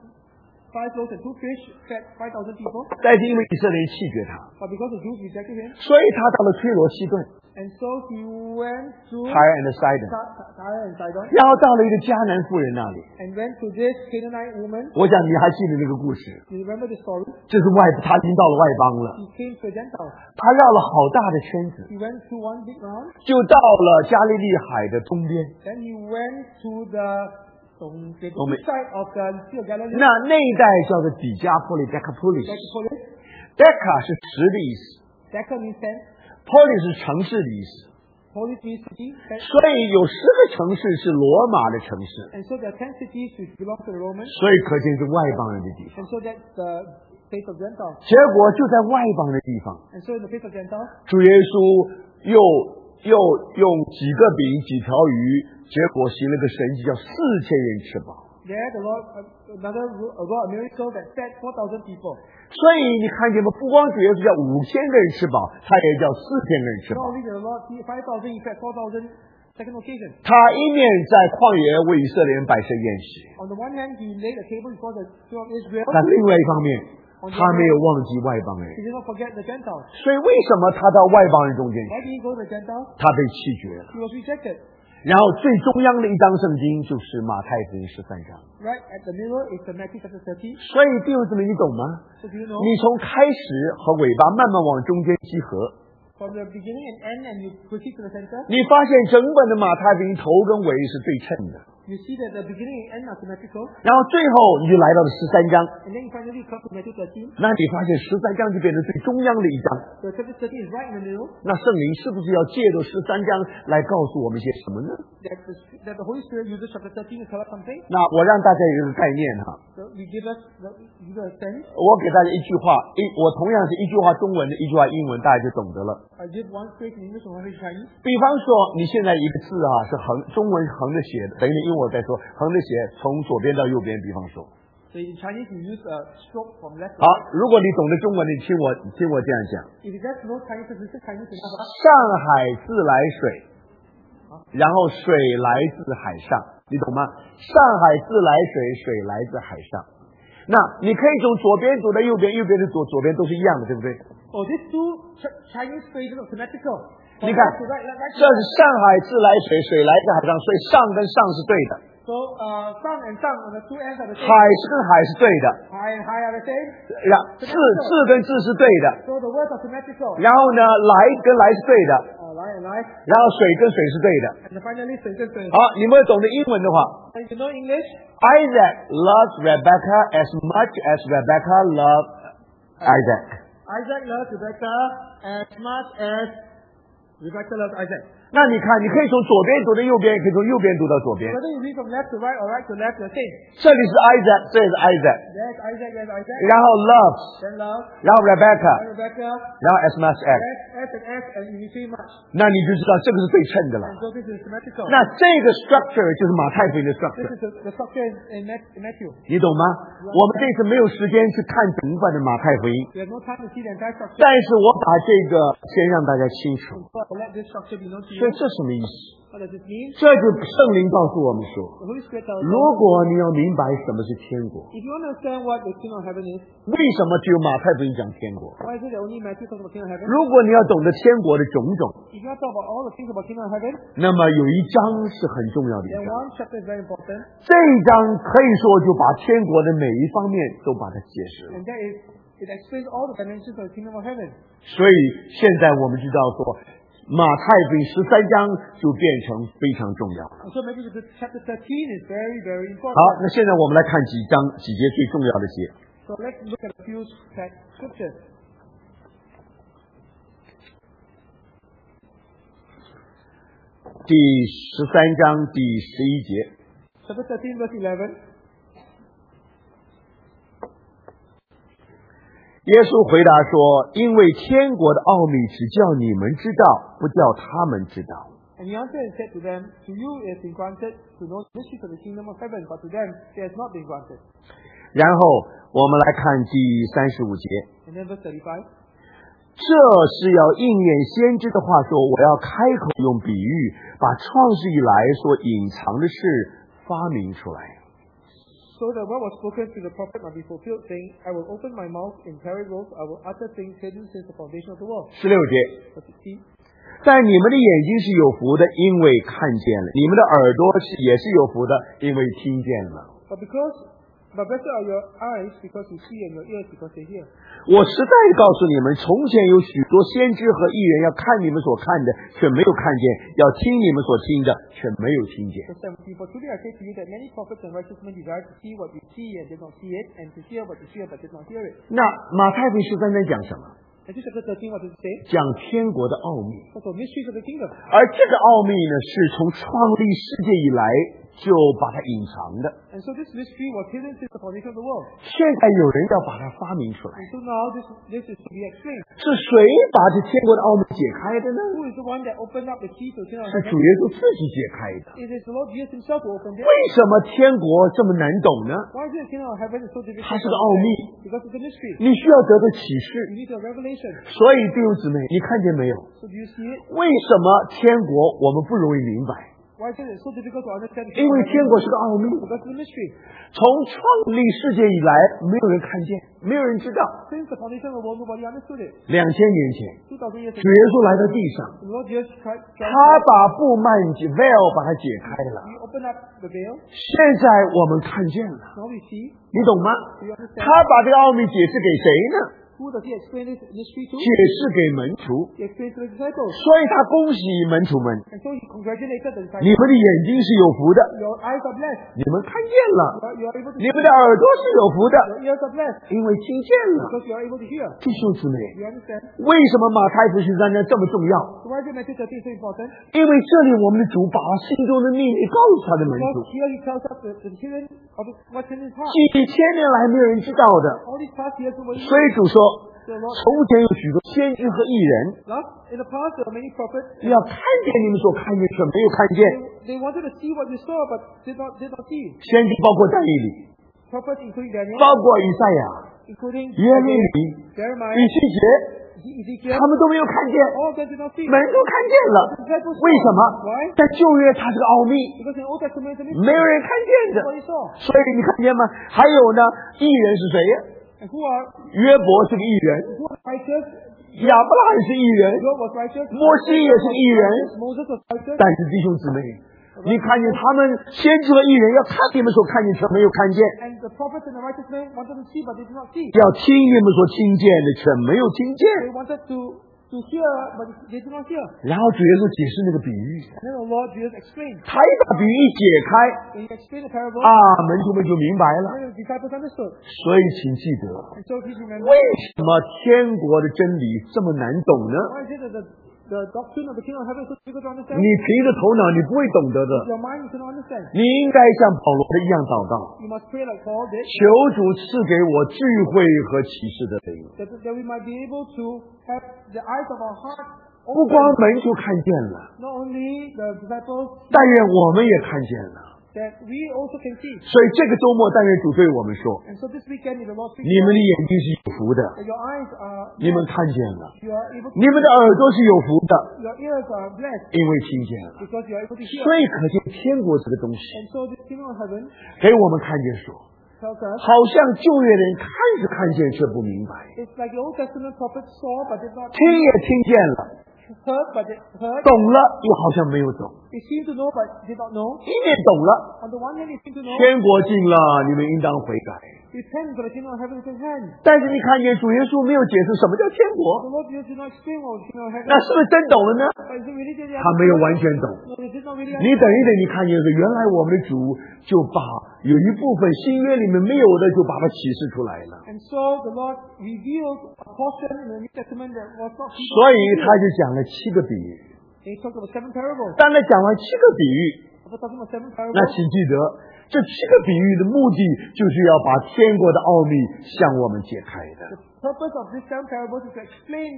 S2: five loaves and 2 fish fed 5,000 people.
S1: 但是因为以色列人弃绝他，
S2: But because the Jews rejected him,
S1: 所以他到了推罗西顿
S2: and so he went to
S1: Tyre and Sidon，
S2: Tyre and Sidon,
S1: 然后到了一个迦南妇人那里。
S2: and went to this Canaanite woman.
S1: 我想你还记得那个故事，
S2: You remember the story?
S1: 这是他已经到了外邦了，
S2: He came to the Gentiles.
S1: 他绕了好大的圈子，
S2: He went through one big round.
S1: 就到了加利利海的东边。
S2: Then he went to the east side of the Sea of Galilee.
S1: 那一带叫做底加波利 （Decapolis）。
S2: Decapolis.
S1: Deca 是10的意思
S2: Deca means 10.
S1: ，Polis 是城市的意思。
S2: Polis means city.
S1: 所以有10个城市是罗马的城市，
S2: And so there are 10 cities which belong to the Romans.
S1: 所以可见是外邦人的地方。
S2: And so that's the place of Gentiles.
S1: 结果就在外邦的地方，
S2: And so in the place of Gentiles,
S1: 主耶稣又用几个饼几条鱼，结果行了个神迹，叫4000人吃饱。
S2: there the Lord, a miracle that fed 4,000 people.
S1: 所以你看见吗？不光主耶稣叫5000个人吃饱，他也叫4000个人吃
S2: Not
S1: 饱。
S2: only did the Lord feed 5,000, he fed 4,000 second occasion.
S1: 他一面在旷野为以色列人摆设宴席，
S2: On the one hand, he laid a table before the children of Israel.
S1: 但另外一方面，他没有忘记外邦人。
S2: He did not forget the Gentiles.
S1: 所以为什么他到外邦人中间去？
S2: Why did he go to the Gentiles?
S1: 他被弃绝了。
S2: He was rejected.
S1: 然后最中央的一章圣经就是马太福音13章。
S2: Right at the middle is the Matthew chapter 30.
S1: 所以弟兄姊妹，你懂吗？
S2: So do you know?
S1: 你从开始和尾巴慢慢往中间集合，
S2: From the beginning and end, and you proceed to the center,
S1: 你发现整本的马太福音头跟尾是对称的。
S2: you see that the beginning and end are symmetrical,
S1: 然后最后你就来到了13章，
S2: and then you finally come to Matthew 13.
S1: 那你发现13章就变成最中央的一章。
S2: The chapter 30 is right in the middle.
S1: 那圣灵是不是要借着13章来告诉我们些什么呢？
S2: That the Holy Spirit uses chapter 13 to tell us something.
S1: 那我让大家有一个概念哈，
S2: So he give us a sense.
S1: 我给大家一句话，我同样是一句话中文的一句话英文，大家就懂得了。
S2: I give one phrase in English and one phrase in Chinese.
S1: 比方说，你现在一个字啊是中文横着写的，等于因为我在说横着写，从左边到右边。比方说，
S2: So in Chinese, you use a stroke from left to
S1: 好
S2: right.
S1: 如果你懂得中文，你听我这样讲：
S2: If you just know Chinese, this is Chinese enough.
S1: 上海自来水，然后水来自海上，你懂吗？上海自来水，水来自海上。那你可以从左边读到右边，右边的左边都是一样的，对不对？
S2: Oh, these two Chinese phrases are symmetrical. From
S1: 你看
S2: left to right, left
S1: 这
S2: to
S1: 是
S2: right.
S1: 上海自来水，水来自海上，所以上跟上是对的，
S2: So, sun and sun on the two ends are the
S1: 海
S2: same.
S1: 是跟海是对的，
S2: High and high are the same.
S1: 字跟字是对的，
S2: So the words are symmetrical.
S1: 然后呢，来跟来是对的，
S2: Lie and lie.
S1: 然后水跟水是对的。
S2: And finally, sentence.
S1: 好，你们懂得英文的话
S2: And you know English?
S1: ，Isaac loves Rebecca as much as Rebecca loved Isaac。
S2: Isaac loves Rebecca as much as Rebecca loves Isaac.
S1: 那你看，你可以从左边读到右边，也可以从右边读到左边。
S2: Whether you read from left to right or right to left, the same.
S1: 这里是 Isaac，这里是 Isaac，
S2: There's Isaac, there's Isaac.
S1: 然后 loves，
S2: Then love,
S1: 然后 Rebecca，
S2: then Rebecca,
S1: 然后 as much as，
S2: S and S, and you see much.
S1: 那你就知道这个是对称的了。
S2: And so this is symmetrical.
S1: 那这个 structure 就是马太福音的
S2: This
S1: structure，
S2: is the structure in Matthew.
S1: 你懂吗？我们这次没有时间去看整本的马太福音，
S2: We have no time to see the entire structure.
S1: 但是我把这个先让大家清楚。
S2: But let this structure be known to
S1: 所以
S2: you.
S1: 这什么意思？
S2: What does it mean?
S1: 这就圣灵告诉我们说，
S2: The Holy Spirit tells
S1: 如
S2: us,
S1: 果你要明白什么是天国，
S2: if you understand what the kingdom of heaven is,
S1: 为什么只有马太福音讲天国？
S2: why is it that only Matthew talks about kingdom of heaven?
S1: 如果你要懂得天国的种种，
S2: If you want to talk about all the things about kingdom of heaven,
S1: 那么有一章是很重要的一
S2: then
S1: 章。
S2: one chapter is very important,
S1: 这一章可以说就把天国的每一方面都把它解释了。
S2: and that is, it explains all the dimensions of the kingdom of heaven.
S1: 所以现在我们知道说，马太福音13章就变成非常重要了。
S2: And so Matthew chapter 13 is very, very
S1: 好，
S2: important.
S1: 那现在我们来看几节最重要的节。
S2: So let's look at a few scriptures.
S1: 第13章第11节，
S2: Chapter 13, verse 11.
S1: 耶稣回答说：“因为天国的奥秘只叫你们知道，不叫他们知道。”
S2: And he answered and said to them, To you it has been granted to know the mysteries of the kingdom of heaven, but to them it has not been granted.
S1: 然后我们来看第35节，
S2: And then verse 35.
S1: 这是要应验先知的话说：“我要开口用比喻，把创世以来所隐藏的事发明出来。”
S2: So the word was spoken to the prophet might be fulfilled, saying, I will open my mouth in parables, I will utter things hidden since the foundation of the world.
S1: 16节，
S2: Verse 16.
S1: 但你们的眼睛是有福的，因为看见了；你们的耳朵也是有福的，因为听见了。
S2: But blessed are your eyes because you see, and your ears because they hear.
S1: 我实在告诉你们，从前有许多先知和艺人要看你们所看的，却没有看见；要听你们所听的，却没有听见。
S2: Verse 17. For truly I say to you that many prophets and righteous men desire to see what you see and did not see it, and to hear what you hear but did not hear it.
S1: 那马太福音13章讲什么？
S2: And this chapter 13, what does it say?
S1: 讲天国的奥秘。
S2: That's the mysteries of the kingdom.
S1: 而这个奥秘呢，是从创立世界以来就把它隐藏的。
S2: And so this mystery was hidden since the foundation of the world.
S1: 现在有人要把它发明出来，
S2: And so now this is to be explained.
S1: 是谁把这天国的奥秘解开的呢？
S2: Who is the one that opened up the key to the kingdom of
S1: 是主
S2: heaven?
S1: 耶稣自己解开的。
S2: It is the Lord Jesus himself who opened it.
S1: 为什么天国这么难懂呢？
S2: Why is it the kingdom of heaven is so difficult?
S1: 它是个奥秘，
S2: Because it's a mystery.
S1: 你需要得到启示。
S2: You need a revelation.
S1: 所以弟兄姊妹，你看见没有？
S2: So do you see it?
S1: 为什么天国我们不容易明白？
S2: Why is it so difficult to understand?
S1: 因为天国是个奥秘，
S2: Because it's a mystery.
S1: 从创立世界以来，没有人看见，没有人知道。
S2: Since the foundation of the world, nobody understood it.
S1: 2000年前，
S2: 2,000 years
S1: 主
S2: ago,
S1: 耶稣来到地上，
S2: the Lord Jesus Christ,
S1: 他把布幔veil 把它解开了。
S2: He opened up the veil.
S1: 现在我们看见了，
S2: Now we see.
S1: 你懂吗？
S2: Do you understand?
S1: 他把这个奥秘解释给谁呢？
S2: Who does he explain this mystery to?
S1: 解释给门徒。
S2: He explains to the disciples.
S1: 所以他恭喜门徒们，
S2: And so he congratulated the
S1: 你
S2: disciples.
S1: 们的眼睛是有福的，
S2: Your eyes are blessed.
S1: 你们看见了；
S2: You are able to
S1: 你
S2: see.
S1: 们的耳朵是有福的，
S2: Your ears are blessed
S1: 因为听见了。
S2: because you are able to hear.
S1: 弟兄姊妹，
S2: You understand?
S1: 为什么马太福音3章这么重要？
S2: So why is it Matthew 13 so important?
S1: 因为这里我们的主把心中的秘密告诉他的门
S2: Because
S1: 徒，
S2: here he tells us the hidden of what's in his heart.
S1: 几千年来没有人知道的。
S2: All these past years, nobody
S1: 所以主说，
S2: the Lord.
S1: 从前有许多先知和艺人，
S2: Last, in the past, there were many prophets.
S1: 要看见你们所看见却没有看见。
S2: They wanted to see what you saw, but did not see.
S1: 先知包括但以理，
S2: Prophets including Daniel,
S1: 包括以赛亚、
S2: including
S1: 耶利米、
S2: Jeremiah,
S1: 以西结，
S2: Ezekiel.
S1: 他们都没有看见，
S2: All of them did not see.
S1: 门都看见了。
S2: Disciples
S1: 为什么
S2: Why?？
S1: 在旧约它是个奥秘，
S2: Because in Old Testament, it's a
S1: 没
S2: mystery.
S1: 有人看见的。
S2: Nobody saw.
S1: 所以你看见吗？还有呢，艺人是谁呀？
S2: And who are
S1: 约伯是个艺人，
S2: righteous?
S1: 亚伯拉罕是艺人，
S2: Job was righteous.
S1: 摩西也是艺人。
S2: Moses was righteous.
S1: 但是弟兄姊妹，你看见他们先知和艺人要看你们所看见却没有看见，
S2: And the prophets and the righteous men wanted to see, but they did not see.
S1: 要听你们所听见的却没有听见。
S2: They wanted to hear, but they did not hear.
S1: 然后主耶稣解释那个比喻，
S2: And then the Lord Jesus explained.
S1: 他一把比喻一解开
S2: When he explained the parable,
S1: 门徒们就明白了。
S2: then the disciples understood.
S1: 所以请记得，
S2: And so please remember,
S1: 为什么天国的真理这么难懂呢？
S2: why is it that the doctrine of the kingdom of heaven is so difficult to understand?
S1: 你凭着头脑你不会懂得的，
S2: Your mind you cannot understand.
S1: 你应该像保罗一样祷告，
S2: You must pray like Paul did,
S1: 求主赐给我智慧和启示的灵。
S2: that we might be able to have the eyes of our heart
S1: 不光
S2: open.
S1: 门徒看见了，
S2: Not only the disciples,
S1: 但愿我们也看见了。
S2: that we also can see.
S1: 所以这个周末，但愿主对我们说：
S2: And so this weekend, if the Lord speaks,
S1: 你们的眼睛是有福的，
S2: that your eyes are
S1: 你们看见了；
S2: you are able to,
S1: 你们的耳朵是有福的，
S2: your ears are blessed
S1: 因为听见了。
S2: because you are able to hear.
S1: 所以可见天国这个东西，
S2: And so this kingdom of heaven
S1: 给我们看见说，
S2: tells us
S1: 好像旧约人看是看见却不明白，
S2: it's like the Old Testament prophets saw but did not
S1: 听也听见了，
S2: heard but they heard.
S1: 懂了又好像没有懂，
S2: They seem to know but did not know.
S1: 一面懂了，
S2: On the one hand, they seem to know.
S1: 天国近了，你们应当悔改。
S2: Repent for the kingdom of heaven is at hand.
S1: 但是你看见主耶稣没有解释什么叫天
S2: The
S1: 国，
S2: Lord Jesus did not explain what the kingdom of heaven
S1: 那是不是真懂了呢？
S2: But is it really did they
S1: 他没有完全懂。
S2: No, they did not really
S1: 你等一等，你看见是原来我们的主就把有一部分新约里面没有的，就把它启示出来了。
S2: And so the Lord revealed a portion in the New Testament that was not
S1: 所以他就讲了7个比喻。
S2: He talked about 7 parables.
S1: 当他讲完7个比喻，
S2: After talking about 7
S1: 那
S2: parables,
S1: 请记得，这7个比喻的目的就是要把天国的奥秘向我们解开的。
S2: the purpose of these 7 parables is to explain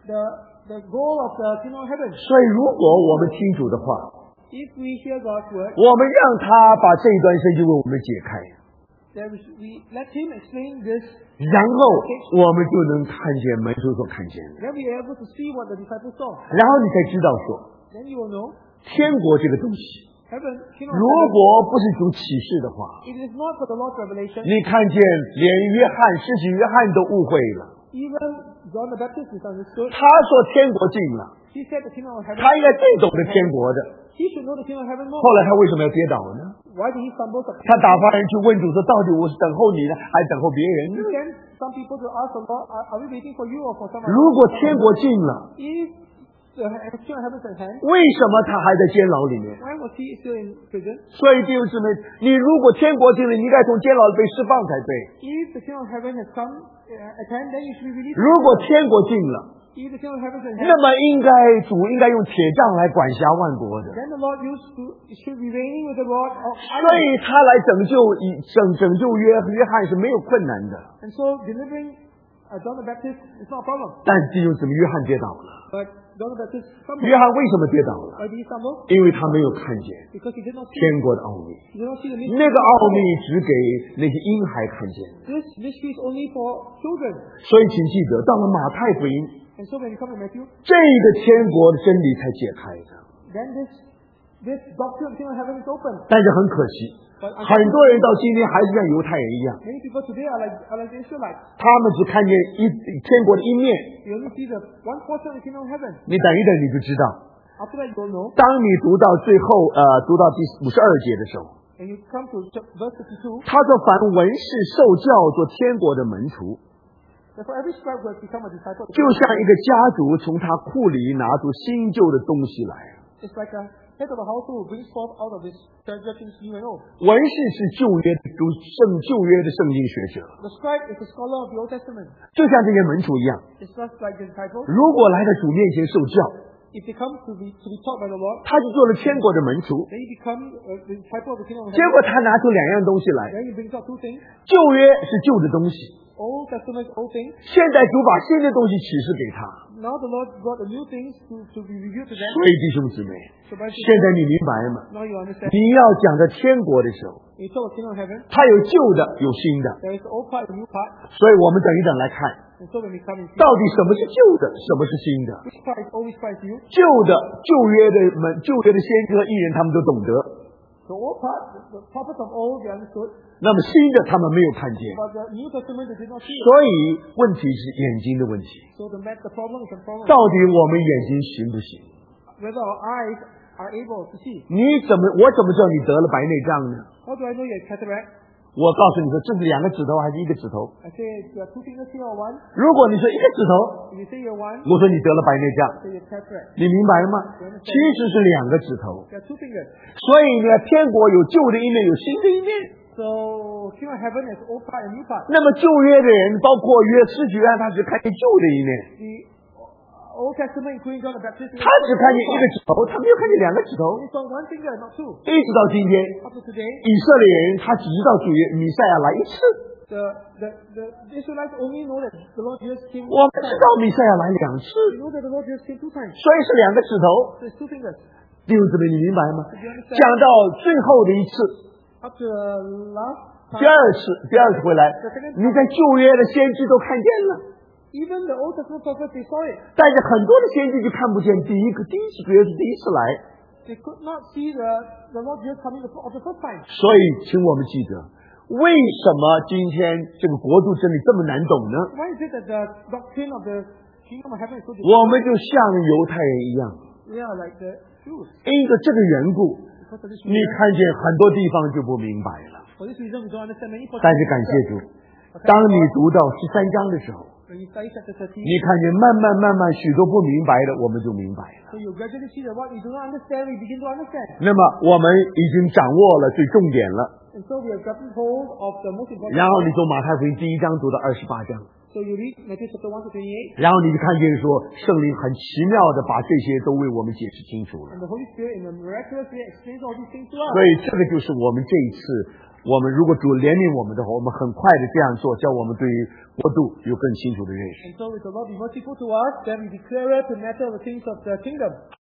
S2: the goal of the kingdom of heaven.
S1: 所以如果我们听主的话，
S2: If we hear God's word,
S1: 我们让他把这一段圣经为我们解开，
S2: then we let Him explain this.
S1: 然后我们就能看见门徒所看见的，
S2: Then we are able to see what the disciples saw.
S1: 然后你才知道说，
S2: Then you will know
S1: 天国这个东西，
S2: heaven, kingdom of
S1: 如
S2: heaven.
S1: 果不是主启示的话，
S2: It is not for the Lord's revelation.
S1: 你看见连约翰、施洗约翰都误会了。
S2: Even John the Baptist misunderstood.
S1: 他说天国近了，
S2: He said the kingdom of heaven.
S1: 他应该最懂得天国的。
S2: He should know the kingdom of heaven more.
S1: 后来他为什么要跌倒呢？
S2: Why did he stumble?
S1: 他打发人去问主说：“到底我是等候你呢，还是等候别人呢
S2: He sent some people to ask the Lord, are we waiting for you or for someone
S1: 如果天国近了，
S2: If The kingdom of heaven is at hand.
S1: 为什么他还在监牢里面？
S2: Why was he still in prison?
S1: 所以弟兄姊妹，你如果天国进了，你应该从监牢里被释放才对。
S2: If the kingdom of heaven has come at hand, then you should be released.
S1: 如果天国进了，
S2: If the kingdom of heaven is at
S1: 那
S2: hand,
S1: 么主应该用铁杖来管辖万国的。
S2: then the Lord should be reigning with the rod of
S1: 所
S2: iron.
S1: 以他来拯救约翰是没有困难的。
S2: And so delivering John the Baptist is not a problem.
S1: 但是弟兄姊妹，约翰跌倒了。
S2: But John the Baptist
S1: 约
S2: stumbled.
S1: 翰为什么跌倒了？
S2: Why did he stumble?
S1: 因为他没有看见
S2: Because he did not see.
S1: 天国的奥秘。
S2: He did not see the
S1: 那
S2: mystery.
S1: 个奥秘只给那些婴孩看见。
S2: This mystery is only for children.
S1: 所以请记得，到了马太福音，
S2: And so when you come to Matthew,
S1: 这个天国的真理才解开的。
S2: then this doctrine of kingdom of heaven is open.
S1: 但是很可惜，
S2: But
S1: 很多人到今天还是像犹太人一样，
S2: many people today are like the Israelites.
S1: 他们只看见天国的一面。
S2: You only see the one portion of the kingdom of heaven.
S1: 你等一等，你就知道。
S2: After that, you don't know.
S1: 当你读到最后，读到第52节的时候，
S2: And you come to verse 52.
S1: 他说：“凡文士受教做天国的门徒，
S2: Therefore, every scribe who has become a disciple,
S1: 就像一个家族从他库里拿出新旧的东西来。
S2: it's like a head of a household who brings forth out of his treasure things new and old.
S1: 文士是旧约的圣经学者，
S2: The scribe is a scholar of the Old Testament.
S1: 就像这些门徒一样。
S2: It's just like the disciples.
S1: 如果来到主面前受教，
S2: If they come to be taught by the Lord,
S1: 他就做了天国的门徒。
S2: then you become the disciple of the kingdom of
S1: 结
S2: heaven.
S1: 果他拿出两样东西来，
S2: Then you bring out two things.
S1: 旧约是旧的东西，
S2: Old Testament, old things.
S1: 现在主把新的东西启示给他。
S2: Now the Lord brought the new things to be revealed to them.
S1: 所以弟兄姊妹，
S2: So by
S1: 现在你明白吗？
S2: now you understand.
S1: 你要讲到天国的时候，
S2: When you talk of kingdom of heaven,
S1: 它有旧的，有新的。
S2: there is the old part and the new part.
S1: 所以我们等一等来看，
S2: And so when we come and see
S1: 到底什么是旧的，什么是新的。
S2: which part is old, which part is new,
S1: 旧约的先知和艺人他们都懂得，
S2: the old part, the prophets of old, they understood.
S1: 那么新的他们没有看见。
S2: But the New Testament, they did not see it.
S1: 所以问题是眼睛的问题，
S2: So the problem is a problem.
S1: 到底我们眼睛行不行？
S2: Whether our eyes are able to see.
S1: 我怎么知道你得了白内障呢？
S2: How do I know you have cataract?
S1: 我告诉你说，这是两个指头还是一个指头？
S2: I say you have two fingers here or one.
S1: 如果你说一个指头，
S2: If you say you're one,
S1: 我说你得了白内障，
S2: say you have cataract.
S1: 你明白了吗？其实是两个指头。
S2: You have two fingers.
S1: 所以呢，天国有旧的一面，有新的一面。
S2: So kingdom of heaven has old part and new part.
S1: 那么旧约的人，包括施洗约翰，他只看见旧的一面，
S2: The Old Testament, including John the Baptist,
S1: 他只看见一个指头，他没有看见两个指头。
S2: he saw one finger, not two.
S1: 一直到今天，
S2: Up to today,
S1: 以色列人他只知道主耶弥赛亚来一次，
S2: the Israelites only know that the Lord Jesus came
S1: 我们知道弥赛亚来两次，
S2: They know that the Lord Jesus came two times.
S1: 所以是两个指头。
S2: So it's two fingers.
S1: 弟兄姊妹，你明白吗？
S2: Do you understand?
S1: 讲到最后的一次，
S2: Up to the last
S1: 第
S2: time,
S1: 二次回来，你在旧约的先知都看见了，
S2: even the Old Testament prophets, they saw it.
S1: 但是很多的先知就看不见第一次主耶稣第一次来，
S2: They could not see the Lord Jesus coming of the first time.
S1: 所以请我们记得，为什么今天这个国度真理这么难懂呢？
S2: Why is it that the doctrine of the kingdom of heaven is so
S1: 我
S2: difficult?
S1: 们就像犹太人一样，
S2: We are like the Jews.
S1: 因着这个缘故，
S2: Because of this
S1: 你
S2: reason,
S1: 看见很多地方就不明白了。
S2: for this reason, we don't understand many
S1: 但是感谢主，当你读到13章的时候，
S2: When you study chapter 13,
S1: 你看见慢慢许多不明白的，我们就明白了。
S2: so you gradually see that what we do not understand, we begin to understand.
S1: 那么我们已经掌握了最重点了。
S2: And so we have gotten hold of the most important.
S1: 然后你从马太福音第1章读到28章，
S2: So you read Matthew chapter 1 to 28,
S1: 然后你就看见说圣灵很奇妙的把这些都为我们解释清楚了。
S2: and the Holy Spirit in a miraculous way explains all these things to us.
S1: 所以这个就是我们这一次，我们如果主怜悯我们的话，我们很快的这样做，叫我们对于国度有更清楚的认识。
S2: And so if the Lord be merciful to us, then we be clearer to matter of the things of the kingdom.